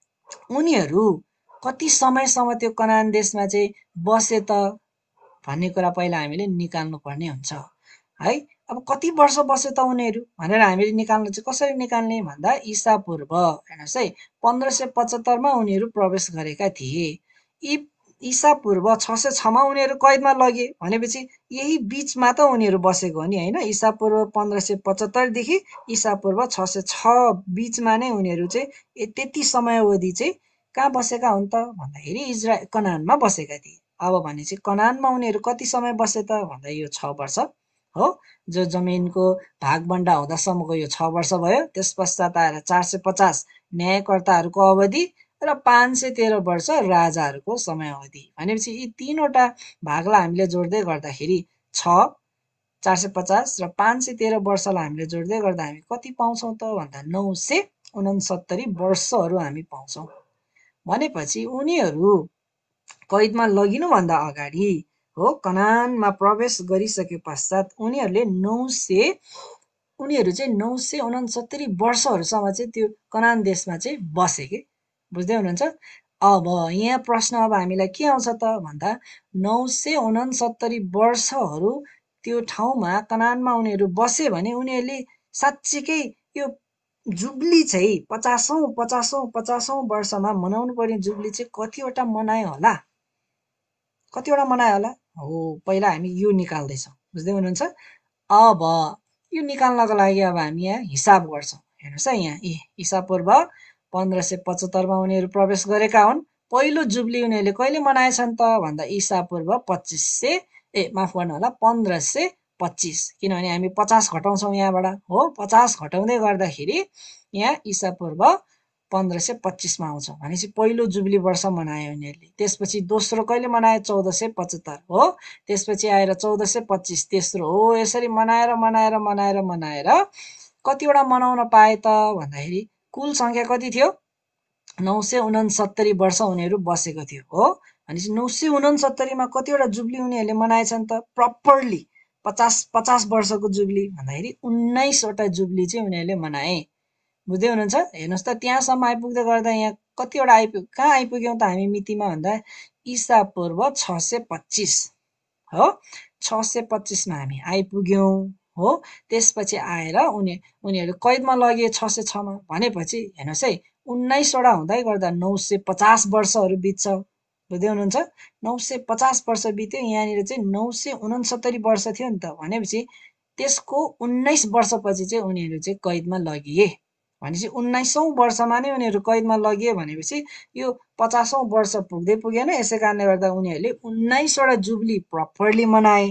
उनीहरू कति समयसम्म त्यो कनान देशमा चाहिँ बसे त भन्ने कुरा पहिला हामीले निकाल्नु पर्ने हुन्छ है अब कति वर्ष बस्यो त उनीहरू भनेर हामीले निकाल्नु चाहिँ कसरी निकाल्ने भन्दा ईसा पूर्व हेर्नुहोस् है पन्ध्र सय पचहत्तरमा उनीहरू प्रवेश गरेका थिए यी ईसा पूर्व छ सय छमा उनीहरू कैदमा लगे भनेपछि यही बिचमा त उनीहरू बसेको हो नि होइन ईसा पूर्व पन्ध्र सय पचहत्तरदेखि ईसा पूर्व छ सय छ बिचमा नै उनीहरू चाहिँ त्यति समयावधि चाहिँ कहाँ बसेका हुन् त भन्दाखेरि इजरायल कनानमा बसेका थिए अब भने चाहिँ कनानमा उनीहरू कति समय बसे त भन्दा यो छ वर्ष हो जो जमिनको भागबन्डा हुँदासम्मको यो छ वर्ष भयो त्यस पश्चात आएर चार सय पचास न्यायकर्ताहरूको अवधि र पाँच सय तेह्र वर्ष राजाहरूको समयावधि भनेपछि यी तीनवटा भागलाई हामीले जोड्दै गर्दाखेरि छ चार सय पचास र पाँच सय तेह्र वर्षलाई हामीले जोड्दै गर्दा हामी कति पाउँछौँ त भन्दा नौ सय उनसत्तरी वर्षहरू हामी पाउँछौँ भनेपछि उनीहरू कैदमा लगिनुभन्दा अगाडि हो कनानमा प्रवेश गरिसके पश्चात उनीहरूले नौ सय उनीहरू चाहिँ नौ सय उनसत्तरी वर्षहरूसम्म चाहिँ त्यो कनान देशमा चाहिँ बसे के बुझ्दै हुनुहुन्छ अब यहाँ प्रश्न अब हामीलाई के आउँछ त भन्दा नौ सय उनसत्तरी वर्षहरू त्यो ठाउँमा कनानमा उनीहरू बसे भने उनीहरूले साँच्चीकै यो जुब्ली चाहिँ पचासौँ पचासौँ पचासौँ वर्षमा मनाउनु पर्ने जुब्ली चाहिँ कतिवटा मनायो होला कतिवटा मनायो होला हो पहिला हामी यो निकाल्दैछौँ बुझ्दै हुनुहुन्छ अब यो निकाल्नको लागि अब हामी यहाँ हिसाब गर्छौँ हेर्नुहोस् है यहाँ ए ईसा पूर्व पन्ध्र सय पचहत्तरमा उनीहरू प्रवेश गरेका हुन् पहिलो जुब्ली उनीहरूले कहिले मनाएछन् त भन्दा ईसा पूर्व पच्चिस सय ए माफ गर्नु होला पन्ध्र सय पच्चिस किनभने हामी पचास घटाउँछौँ यहाँबाट हो पचास घटाउँदै गर्दाखेरि यहाँ ईसा पूर्व पन्ध्र सय पच्चिसमा आउँछ भनेपछि पहिलो जुब्ली वर्ष मनायो उनीहरूले त्यसपछि दोस्रो कहिले मनायो चौध सय पचहत्तर हो त्यसपछि आएर चौध सय पच्चिस तेस्रो हो यसरी मनाएर मनाएर मनाएर मनाएर कतिवटा मनाउन पाए त भन्दाखेरि कुल सङ्ख्या कति थियो नौ सय उनसत्तरी वर्ष उनीहरू बसेको थियो हो भनेपछि नौ सय उनसत्तरीमा कतिवटा जुब्ली उनीहरूले मनाएछन् त प्रपरली पचास पचास वर्षको जुब्ली भन्दाखेरि उन्नाइसवटा जुब्ली चाहिँ उनीहरूले मनाए बुझ्दै हुनुहुन्छ हेर्नुहोस् त त्यहाँसम्म आइपुग्दै गर्दा यहाँ कतिवटा आइपुग कहाँ आइपुग्यौँ त हामी मितिमा भन्दा ईसा पूर्व छ सय पच्चिस हो छ सय पच्चिसमा हामी आइपुग्यौँ हो। त्यसपछि आएर उनी उनीहरू कैदमा लगिए छ सय छमा भनेपछि हेर्नुहोस् है उन्नाइसवटा हुँदै गर्दा नौ सय पचास वर्षहरू बित्छ। बुझ्दै हुनुहुन्छ? नौ सय पचास वर्ष बित्यो, यहाँनिर चाहिँ नौ सय उनसत्तरी वर्ष थियो नि त। भनेपछि त्यसको उन्नाइस वर्षपछि चाहिँ उनीहरू चाहिँ कैदमा लगिए। भनेपछि उन्नाइसौँ वर्षमा नै उनीहरू कैदमा लगिए भनेपछि यो पचासौँ वर्ष पुग्दै पुगेन। यसै कारणले गर्दा उनीहरूले उन्नाइसवटा जुब्ली प्रपरली मनाए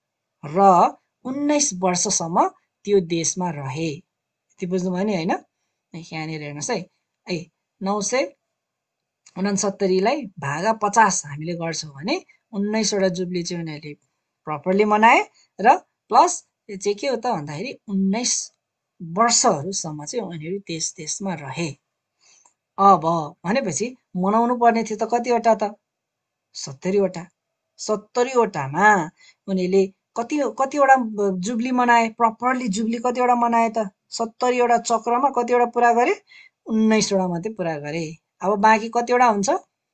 र उन्नाइस वर्षसम्म त्यो देशमा रहे। यति बुझ्नुभयो नि होइन? यहाँनिर हेर्नुहोस् है, है नौ सय उनसत्तरीलाई भागा पचास हामीले गर्छौँ भने उन्नाइसवटा जुब्ली चाहिँ उनीहरूले प्रपरली मनाए र प्लस यो चाहिँ के हो त भन्दाखेरि उन्नाइस वर्षहरूसम्म चाहिँ उनीहरू त्यस देशमा रहे। अब भनेपछि मनाउनु पर्ने थियो त कतिवटा त सत्तरीवटा। सत्तरीवटामा उनीहरूले कति कतिवटा जुब्ली मनाए, प्रपरली जुब्ली कतिवटा मनाए त सत्तरीवटा चक्रमा कतिवटा पुरा गरे? उन्नाइसवटा मात्रै पुरा गरे। अब बाँकी कतिवटा हुन्छ?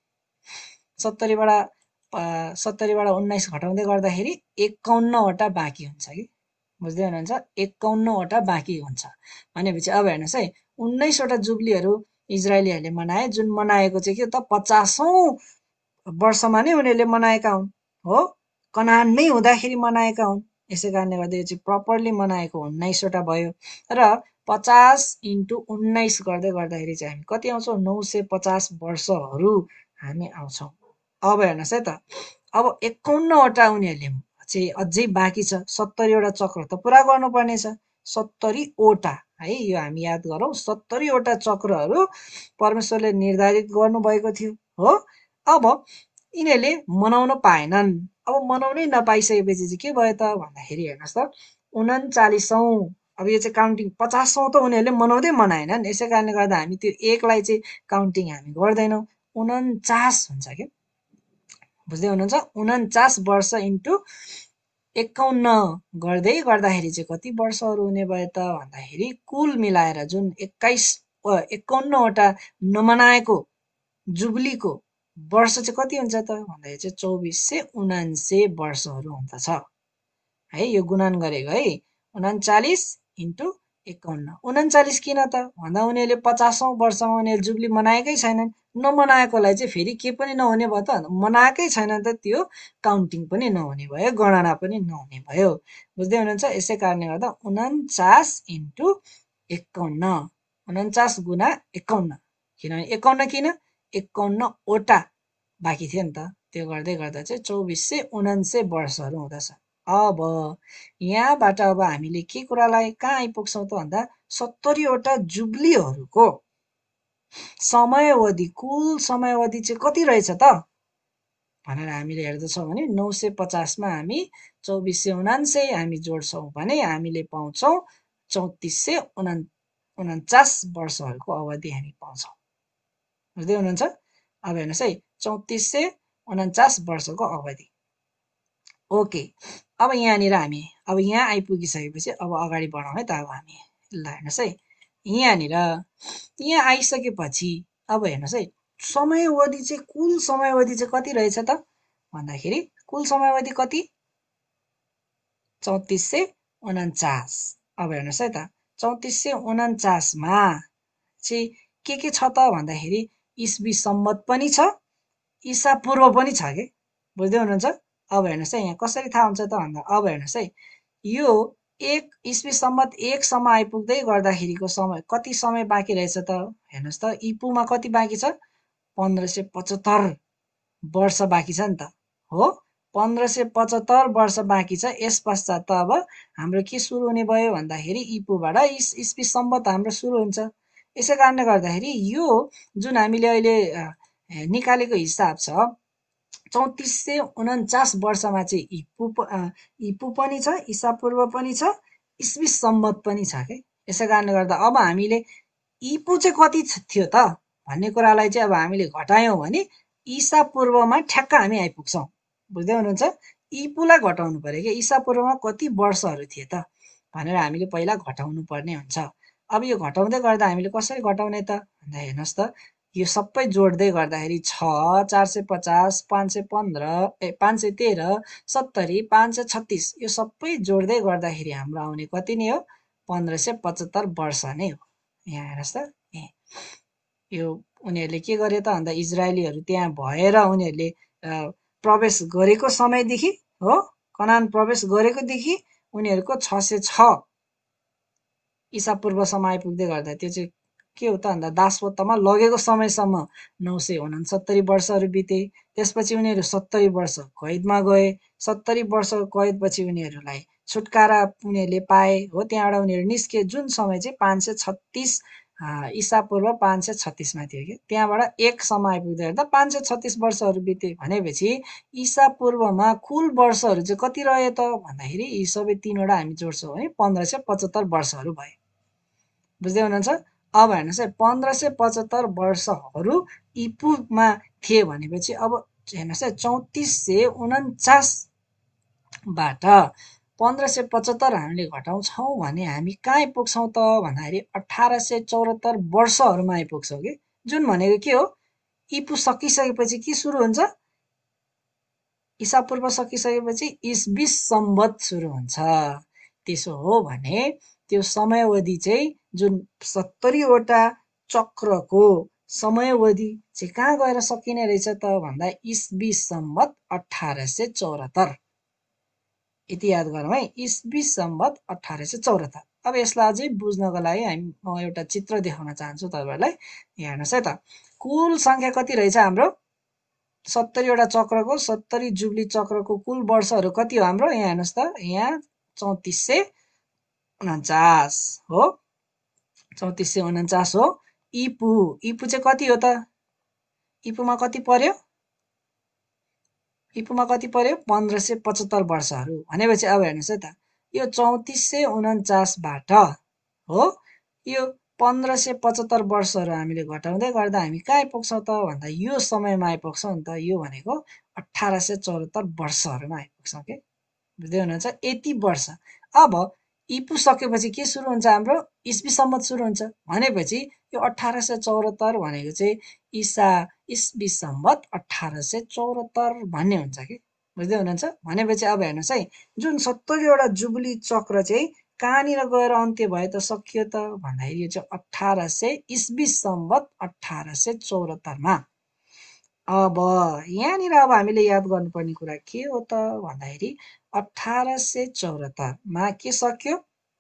सत्तरीबाट सत्तरीबाट उन्नाइस घटाउँदै गर्दाखेरि एकाउन्नवटा बाँकी हुन्छ कि। बुझ्दै हुनुहुन्छ? एकाउन्नवटा बाँकी हुन्छ। भनेपछि अब हेर्नुहोस् है उन्नाइसवटा जुब्लीहरू इजरायलीहरूले मनाए, जुन मनाएको चाहिँ के त पचासौँ वर्षमा नै उनीहरूले मनाएका हुन्। हो, कनान नै हुँदाखेरि मनाएका हुन्। यसै कारणले गर्दा यो चाहिँ प्रपरली मनाएको उन्नाइसवटा भयो र पचास इन्टु उन्नाइस गर्दै गर्दाखेरि चाहिँ हामी कति आउँछौँ? नौ सय पचास वर्षहरू हामी आउँछौँ। अब हेर्नुहोस् है त, अब एकाउन्नवटा उनीहरूले चाहिँ अझै बाँकी छ। सत्तरीवटा चक्र त पुरा गर्नुपर्ने छ। सत्तरीवटा है, यो हामी याद गरौँ। सत्तरीवटा चक्रहरू परमेश्वरले निर्धारित गर्नुभएको थियो। हो, अब यिनीहरूले मनाउन पाएनन्। अब मनाउनै नपाइसकेपछि चाहिँ के भयो त भन्दाखेरि हेर्नुहोस् त उन्चालिसौँ, अब यो चाहिँ काउन्टिङ पचासौँ त उनीहरूले मनाउँदै मनाएनन्। यसै कारणले गर्दा हामी त्यो एकलाई चाहिँ काउन्टिङ हामी गर्दैनौँ। उन्चास हुन्छ क्या। बुझ्दै हुनुहुन्छ? उन्चास वर्ष इन्टु एकाउन्न गर्दै गर्दाखेरि चाहिँ कति वर्षहरू हुने भयो त भन्दाखेरि कुल मिलाएर जुन एक्काइस एकाउन्नवटा नमनाएको जुब्लीको वर्ष चाहिँ कति हुन्छ त भन्दाखेरि चाहिँ चौबिस सय उनान्से वर्षहरू हुँदछ है। यो गुणन गरेको है उन्चालिस इन्टु एकाउन्न। उन्चालिस किन त भन्दा उनीहरूले पचासौँ वर्षमा उनीहरूले जुब्ली मनाएकै छैनन्। नमनाएकोलाई चाहिँ फेरि के पनि नहुने भयो त, मनाएकै छैन त त्यो काउन्टिङ पनि नहुने भयो, गणना पनि नहुने भयो। बुझ्दै हुनुहुन्छ? यसै कारणले गर्दा उन्चास इन्टु एकाउन्न, उन्चास गुणा एकाउन्न। किनभने एकाउन्न किन? एकाउन्नवटा बाँकी थियो नि त। त्यो गर्दै गर्दा चाहिँ चौबिस सय उनान्से वर्षहरू हुँदछ। अब यहाँबाट अब हामीले के कुरालाई कहाँ आइपुग्छौँ त भन्दा सत्तरीवटा जुब्लीहरूको समयावधि, कुल समयावधि चाहिँ कति रहेछ त भनेर हामीले हेर्दछौँ भने नौ सय पचासमा हामी चौबिस सय उनान्से हामी जोड्छौँ भने हामीले पाउँछौँ चौतिस सय उना उन्चास वर्षहरूको अवधि हामी पाउँछौँ। बुझ्दै हुनुहुन्छ? अब हेर्नुहोस् है चौतिस सय उन्चास वर्षको अवधि। ओके, अब यहाँनिर हामी अब यहाँ आइपुगिसकेपछि अब अगाडि बढौँ है त। अब हामी ल हेर्नुहोस् है यहाँनिर यहाँ आइसकेपछि अब हेर्नुहोस् है समयावधि चाहिँ कुल समयावधि चाहिँ कति रहेछ त भन्दाखेरि कुल समयावधि कति? चौतिस सय उन्चास। अब हेर्नुहोस् है त चौतिस सय उन्चासमा चाहिँ के के छ त भन्दाखेरि इस्वी सम्मत पनि छ, ईसा पूर्व पनि छ कि। बुझ्दै हुनुहुन्छ? अब हेर्नुहोस् है यहाँ कसरी थाहा हुन्छ त भन्दा अब हेर्नुहोस् है यो एक इस्वी सम्मत एकसम्म आइपुग्दै गर्दाखेरिको समय कति समय बाँकी रहेछ त हेर्नुहोस् त। इपुमा कति बाँकी छ? पन्ध्र सय पचहत्तर वर्ष बाँकी छ नि त। हो, पन्ध्र सय पचहत्तर वर्ष बाँकी छ। यस पश्चात त अब हाम्रो के सुरु हुने भयो भन्दाखेरि इपुबाट इस इस्वी सम्मत हाम्रो सुरु हुन्छ। यसै कारणले गर्दाखेरि यो जुन हामीले अहिले निकालेको हिसाब छ चौतिस सय उन्चास वर्षमा चाहिँ इपु इपु पनि छ, ईसा पूर्व पनि छ, इस्वी सम्मत पनि छ के। यसै कारणले गर्दा अब हामीले इपु चाहिँ कति थियो त भन्ने कुरालाई चाहिँ अब हामीले घटायौँ भने ईसा पूर्वमा ठ्याक्क हामी आइपुग्छौँ। बुझ्दै हुनुहुन्छ? इपुलाई घटाउनु पर्यो कि ईसा पूर्वमा कति वर्षहरू थिए त भनेर हामीले पहिला घटाउनु पर्ने हुन्छ। अब यो घटाउँदै गर्दा हामीले कसरी घटाउने त भन्दा हेर्नुहोस् त यो सबै जोड्दै गर्दाखेरि छ चार सय पचास पाँच सय पन्ध्र ए पाँच सय तेह्र सत्तरी पाँच सय छत्तिस यो सबै जोड्दै गर्दाखेरि हाम्रो आउने कति नै हो पन्ध्र सय पचहत्तर वर्ष नै हो। यहाँ हेर्नुहोस् त ए यो उनीहरूले के गरे त भन्दा इजरायलीहरू त्यहाँ भएर उनीहरूले प्रवेश गरेको समयदेखि हो कनान प्रवेश गरेकोदेखि उनीहरूको छ सय छ ईसा पूर्वसम्म आइपुग्दै गर्दा त्यो चाहिँ के हो त भन्दा दासत्वमा लगेको समयसम्म नौ सय उनसत्तरी वर्षहरू बिते। त्यसपछि उनीहरू सत्तरी वर्ष कैदमा गए। सत्तरी वर्ष कैदपछि उनीहरूलाई छुटकारा उनीहरूले पाए हो। त्यहाँबाट उनीहरू निस्के जुन समय चाहिँ पाँच सय छत्तिस ईसा पूर्व पाँच सय छत्तिसमा थियो कि त्यहाँबाट एकसम्म आइपुग्दै गर्दा पाँच सय छत्तिस वर्षहरू बिते भनेपछि ईसा पूर्वमा कुल वर्षहरू चाहिँ कति रह्यो त भन्दाखेरि यी सबै तिनवटा हामी जोड्छौँ है पन्ध्र सय पचहत्तर वर्षहरू भयो। बुझ्दै हुनुहुन्छ? अब हेर्नुहोस् है पन्ध्र सय पचहत्तर वर्षहरू इपुमा थिए भनेपछि अब हेर्नुहोस् है चौतिस सय उन्चासबाट पन्ध्र सय पचहत्तर हामीले घटाउँछौँ भने हामी कहाँ आइपुग्छौँ त भन्दाखेरि अठार सय चौहत्तर वर्षहरूमा आइपुग्छौँ कि जुन भनेको के हो इपु सकिसकेपछि के सुरु हुन्छ ईसा पूर्व सकिसकेपछि इस्बिस सम्वत सुरु हुन्छ। त्यसो हो भने त्यो समयावधि चाहिँ जुन सत्तरीवटा चक्रको समयावधि चाहिँ कहाँ गएर सकिने रहेछ त भन्दा इस्बिस सम्वत अठार सय चौहत्तर। यति याद गरौँ है इस्बिस सम्वत अठार सय चौहत्तर। अब यसलाई अझै बुझ्नको लागि हामी म एउटा चित्र देखाउन चाहन्छु तपाईँहरूलाई। हेर्नुहोस् है त कुल सङ्ख्या कति रहेछ हाम्रो सत्तरीवटा चक्रको सत्तरी जुब्ली चक्रको कुल वर्षहरू कति हो हाम्रो यहाँ हेर्नुहोस् त यहाँ चौतिस सय उन्चास हो चौतिस सय उन्चास हो। इपु इपु चाहिँ कति हो त इपुमा कति पर्यो इपुमा कति पर्यो पन्ध्र सय पचहत्तर वर्षहरू भनेपछि अब हेर्नुहोस् है त यो चौतिस सय उन्चासबाट हो यो पन्ध्र सय पचहत्तर वर्षहरू हामीले घटाउँदै गर्दा हामी कहाँ आइपुग्छौँ त भन्दा यो समयमा आइपुग्छौँ नि त यो भनेको अठार सय चौहत्तर वर्षहरूमा आइपुग्छौँ के बुझ्दै हुनुहुन्छ यति वर्ष। अब इपु सकेपछि के सुरु हुन्छ हाम्रो इस्वी सम्वत सुरु हुन्छ भनेपछि यो अठार सय चौहत्तर भनेको चाहिँ ईसा इस्वी सम्वत अठार सय चौहत्तर भन्ने हुन्छ कि बुझ्दै हुनुहुन्छ। भनेपछि अब हेर्नुहोस् है जुन सत्तरीवटा जुबली चक्र चाहिँ कहाँनिर गएर अन्त्य भयो त सकियो त भन्दाखेरि यो चाहिँ अठार सय इस्वी सम्वत अठार सय चौहत्तरमा। अब यहाँनिर अब हामीले याद गर्नुपर्ने कुरा के हो त भन्दाखेरि अठार सय चौहत्तरमा के सक्यो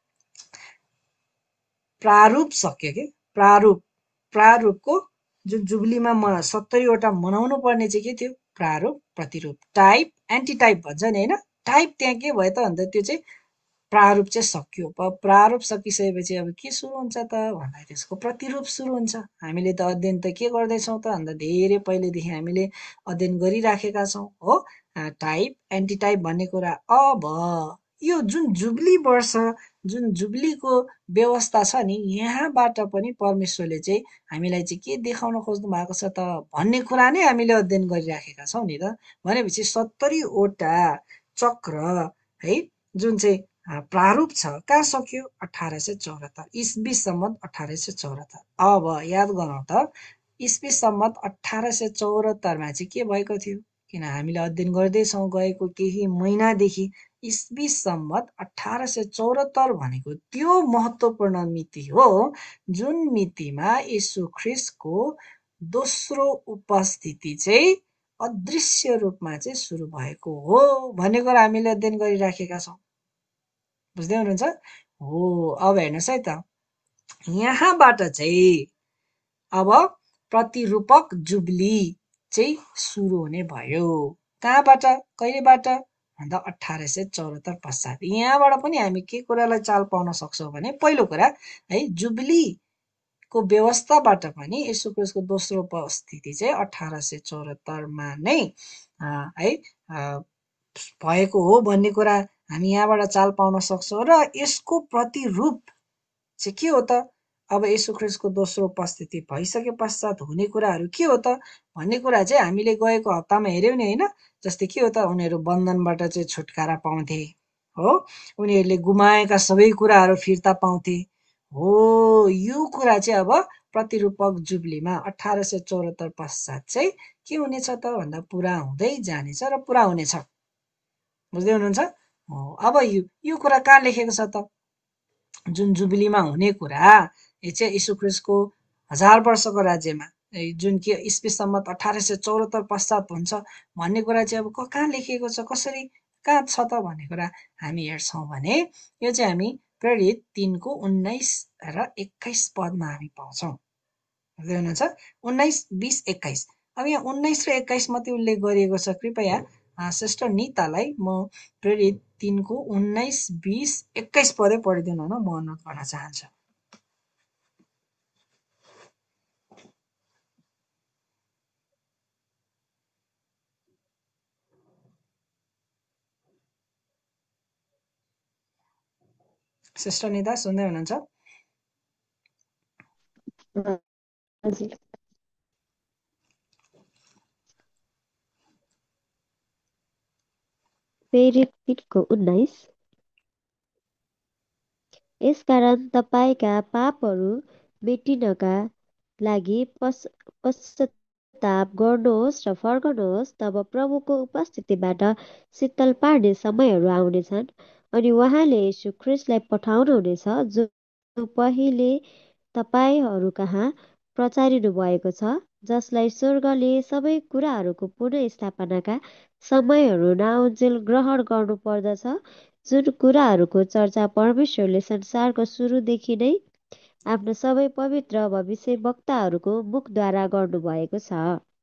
प्रारूप सक्यो कि प्रारूप प्रारूपको जुन जुब्लीमा म सत्तरीवटा मनाउनु पर्ने चाहिँ के थियो प्रारूप प्रतिरूप टाइप एन्टी टाइप भन्छ नि होइन टाइप त्यहाँ के भयो त भन्दा त्यो चाहिँ प्रारूप चाहिँ सक्यो। प्रारूप सकिसकेपछि अब के सुरु हुन्छ त भन्दाखेरि त्यसको प्रतिरूप सुरु हुन्छ। हामीले त अध्ययन त के गर्दैछौँ त भन्दा धेरै पहिलेदेखि हामीले अध्ययन गरिराखेका छौँ हो टाइप एन्टी टाइप भन्ने कुरा। अब यो जुन जुब्ली वर्ष जुन जुब्लीको व्यवस्था छ नि यहाँबाट पनि परमेश्वरले चाहिँ हामीलाई चाहिँ के देखाउन खोज्नु भएको छ त भन्ने कुरा नै हामीले अध्ययन गरिराखेका छौँ नि त। भनेपछि सत्तरीवटा चक्र है जुन चाहिँ प्रारूप छ कहाँ सक्यो अठार सय चौहत्तर इस्वी सम्वत अठार सय चौहत्तर। अब याद गरौँ त इस्वी सम्वत अठार सय चौहत्तरमा चाहिँ के भएको थियो किन हामीले अध्ययन गर्दैछौँ गएको केही महिनादेखि इस्वी सम्वत अठार सय चौहत्तर भनेको त्यो महत्त्वपूर्ण मिति हो जुन मितिमा यीशु ख्रिस्टको दोस्रो उपस्थिति चाहिँ अदृश्य रूपमा चाहिँ सुरु भएको हो भन्ने कुरा हामीले अध्ययन गरिराखेका छौँ। बुझ्दै हुनुहुन्छ हो। अब हेर्नुहोस् है त यहाँबाट चाहिँ अब प्रतिरूपक जुब्ली चाहिँ सुरु हुने भयो कहाँबाट कहिलेबाट भन्दा अठार सय चौहत्तर पश्चात। यहाँबाट पनि हामी के कुरालाई चाल पाउन सक्छौँ भने पहिलो कुरा है जुब्लीको व्यवस्थाबाट पनि यीशु ख्रिस्टको दोस्रो उपस्थिति चाहिँ अठार सय चौहत्तरमा नै है भएको हो भन्ने कुरा हामी यहाँबाट चाल पाउन सक्छौँ। र यसको प्रतिरूप चाहिँ के हो त अब यीशु ख्रिस्टको दोस्रो उपस्थिति भइसके पश्चात हुने कुराहरू के हो त भन्ने कुरा चाहिँ हामीले गएको हप्तामा हेऱ्यौँ नि होइन। जस्तै के हो त उनीहरू बन्धनबाट चाहिँ छुटकारा पाउँथे हो उनीहरूले गुमाएका सबै कुराहरू फिर्ता पाउँथे हो यो कुरा चाहिँ अब प्रतिरूपक जुब्लीमा अठार सय चौहत्तर पश्चात चाहिँ के हुनेछ त भन्दा पुरा हुँदै जानेछ र पुरा हुनेछ। बुझ्दै हुनुहुन्छ? अब यो यो कुरा कहाँ लेखेको छ त? जुन जुबिलीमा हुने कुरा यो चाहिँ यीशु ख्रीष्टको हजार वर्षको राज्यमा जुन कि इस्वी सम्मत अठार सय चौहत्तर पश्चात हुन्छ भन्ने कुरा चाहिँ अब कहाँ लेखिएको छ, कसरी कहाँ छ त भन्ने कुरा हामी हेर्छौँ भने यो चाहिँ हामी प्रेरित तीनको उन्नाइस र एक्काइस पदमा हामी पाउँछौँ। बुझ्दै हुनुहुन्छ? उन्नाइस बिस एक्काइस। अब यहाँ उन्नाइस र एक्काइस मात्रै उल्लेख गरिएको छ। कृपया सिस्टर नितालाई म प्रेरित तीनको उन्नाइस बिस एक्काइस पदै पढिदिनु हुन म अनुरोध गर्न चाहन्छु। सिस्टर निता सुन्दै हुनुहुन्छ? प्रेरित तीनको उन्नाइस। यसकारण तपाईँका पापहरू मेटिनका लागि पश्चाताप गर्नुहोस् र फर्कनुहोस्, तब प्रभुको उपस्थितिबाट शीतल पार्ने समयहरू आउनेछन् अनि उहाँले यीशु ख्रीष्टलाई पठाउनुहुनेछ, जो पहिले तपाईँहरू कहाँ प्रचारिनु भएको छ, जसलाई स्वर्गले सबै कुराहरूको पुनःस्थापनाका समयहरू नाउन्जेल ग्रहण गर्नुपर्दछ, जुन कुराहरूको चर्चा परमेश्वरले संसारको सुरुदेखि नै आफ्नो सबै पवित्र भविष्यवक्ताहरूको मुखद्वारा गर्नुभएको छ।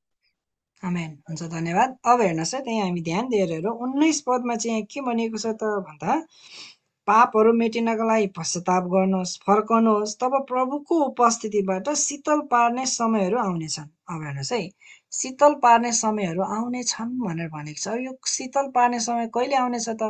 आमेन। हुन्छ, धन्यवाद। अब हेर्नुहोस् है, त्यहाँ हामी ध्यान दिएर हेरौँ। उन्नाइस पदमा चाहिँ यहाँ के भनिएको छ त भन्दा पापहरू मेटिनको लागि पश्चाताप गर्नुहोस्, फर्कनुहोस्, तब प्रभुको उपस्थितिबाट शीतल पार्ने समयहरू आउनेछन्। अब हेर्नुहोस् है, शीतल पार्ने समयहरू आउनेछन् भनेर भनेको छ। यो शीतल पार्ने समय कहिले आउनेछ त?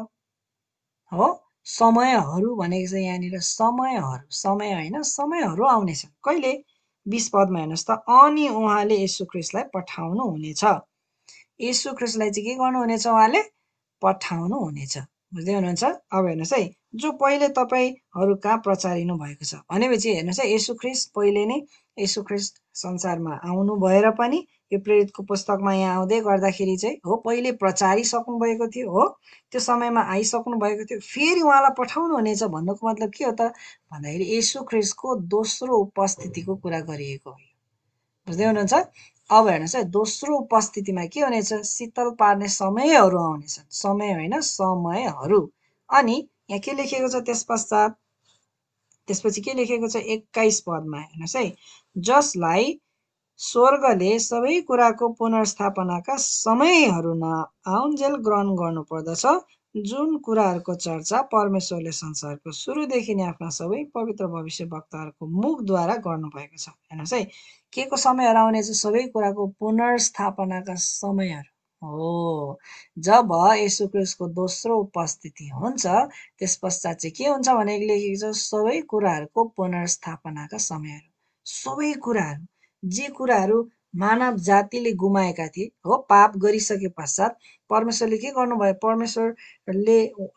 हो, समयहरू भनेको छ यहाँनिर, समयहरू, समय होइन, समयहरू आउनेछन्। कहिले? बीस पदमा हेर्नुहोस् त, अनि उहाँले यीशु ख्रीष्टलाई पठाउनु हुनेछ। यीशु ख्रीष्टलाई चाहिँ के गर्नुहुनेछ? उहाँले पठाउनु हुनेछ। बुझ्दै हुनुहुन्छ? अब हेर्नुहोस् है, जो पहिले तपाईँहरू कहाँ प्रचारिनु भएको छ भनेपछि हेर्नुहोस् है, यीशु ख्रीष्ट पहिले नै यीशु ख्रीष्ट संसारमा आउनु भएर पनि यो प्रेरितको पुस्तकमा यहाँ आउँदै गर्दाखेरि चाहिँ हो पहिले प्रचारिसक्नु भएको थियो, हो त्यो समयमा आइसक्नु भएको थियो, फेरि उहाँलाई पठाउनु हुनेछ भन्नुको मतलब के हो त भन्दाखेरि यीशु ख्रीष्टको दोस्रो उपस्थितिको कुरा गरिएको हो। बुझ्दै हुनुहुन्छ? अब हेर्नुहोस् है, दोस्रो उपस्थितिमा के हुनेछ? शीतल पार्ने समयहरू आउनेछन्। समय होइन, समयहरू। अनि यहाँ के लेखेको छ त्यस पश्चात? त्यसपछि के लेखेको छ? एक्काइस पदमा हेर्नुहोस् है, जसलाई स्वर्गले सबै कुराको पुनर्स्थापनाका समयहरू नाउन्जेल ग्रहण गर्नुपर्दछ, जुन कुराहरूको चर्चा परमेश्वरले संसारको सुरुदेखि नै आफ्ना सबै पवित्र भविष्यवक्ताहरूको मुखद्वारा गर्नुभएको छ। हेर्नुहोस् है, के को समयहरू आउनेछ? सबै कुराको पुनर्स्थापनाका समयहरू हो। जब यीशु ख्रीष्टको दोस्रो उपस्थिति हुन्छ त्यस पश्चात चाहिँ के हुन्छ भनेको लेखेको छ? सबै कुराहरूको पुनर्स्थापनाका समयहरू। सबै कुराहरू, जे कुराहरू मानव जातिले गुमाएका थिए, हो पाप गरिसके पश्चात परमेश्वरले के गर्नुभयो? परमेश्वरले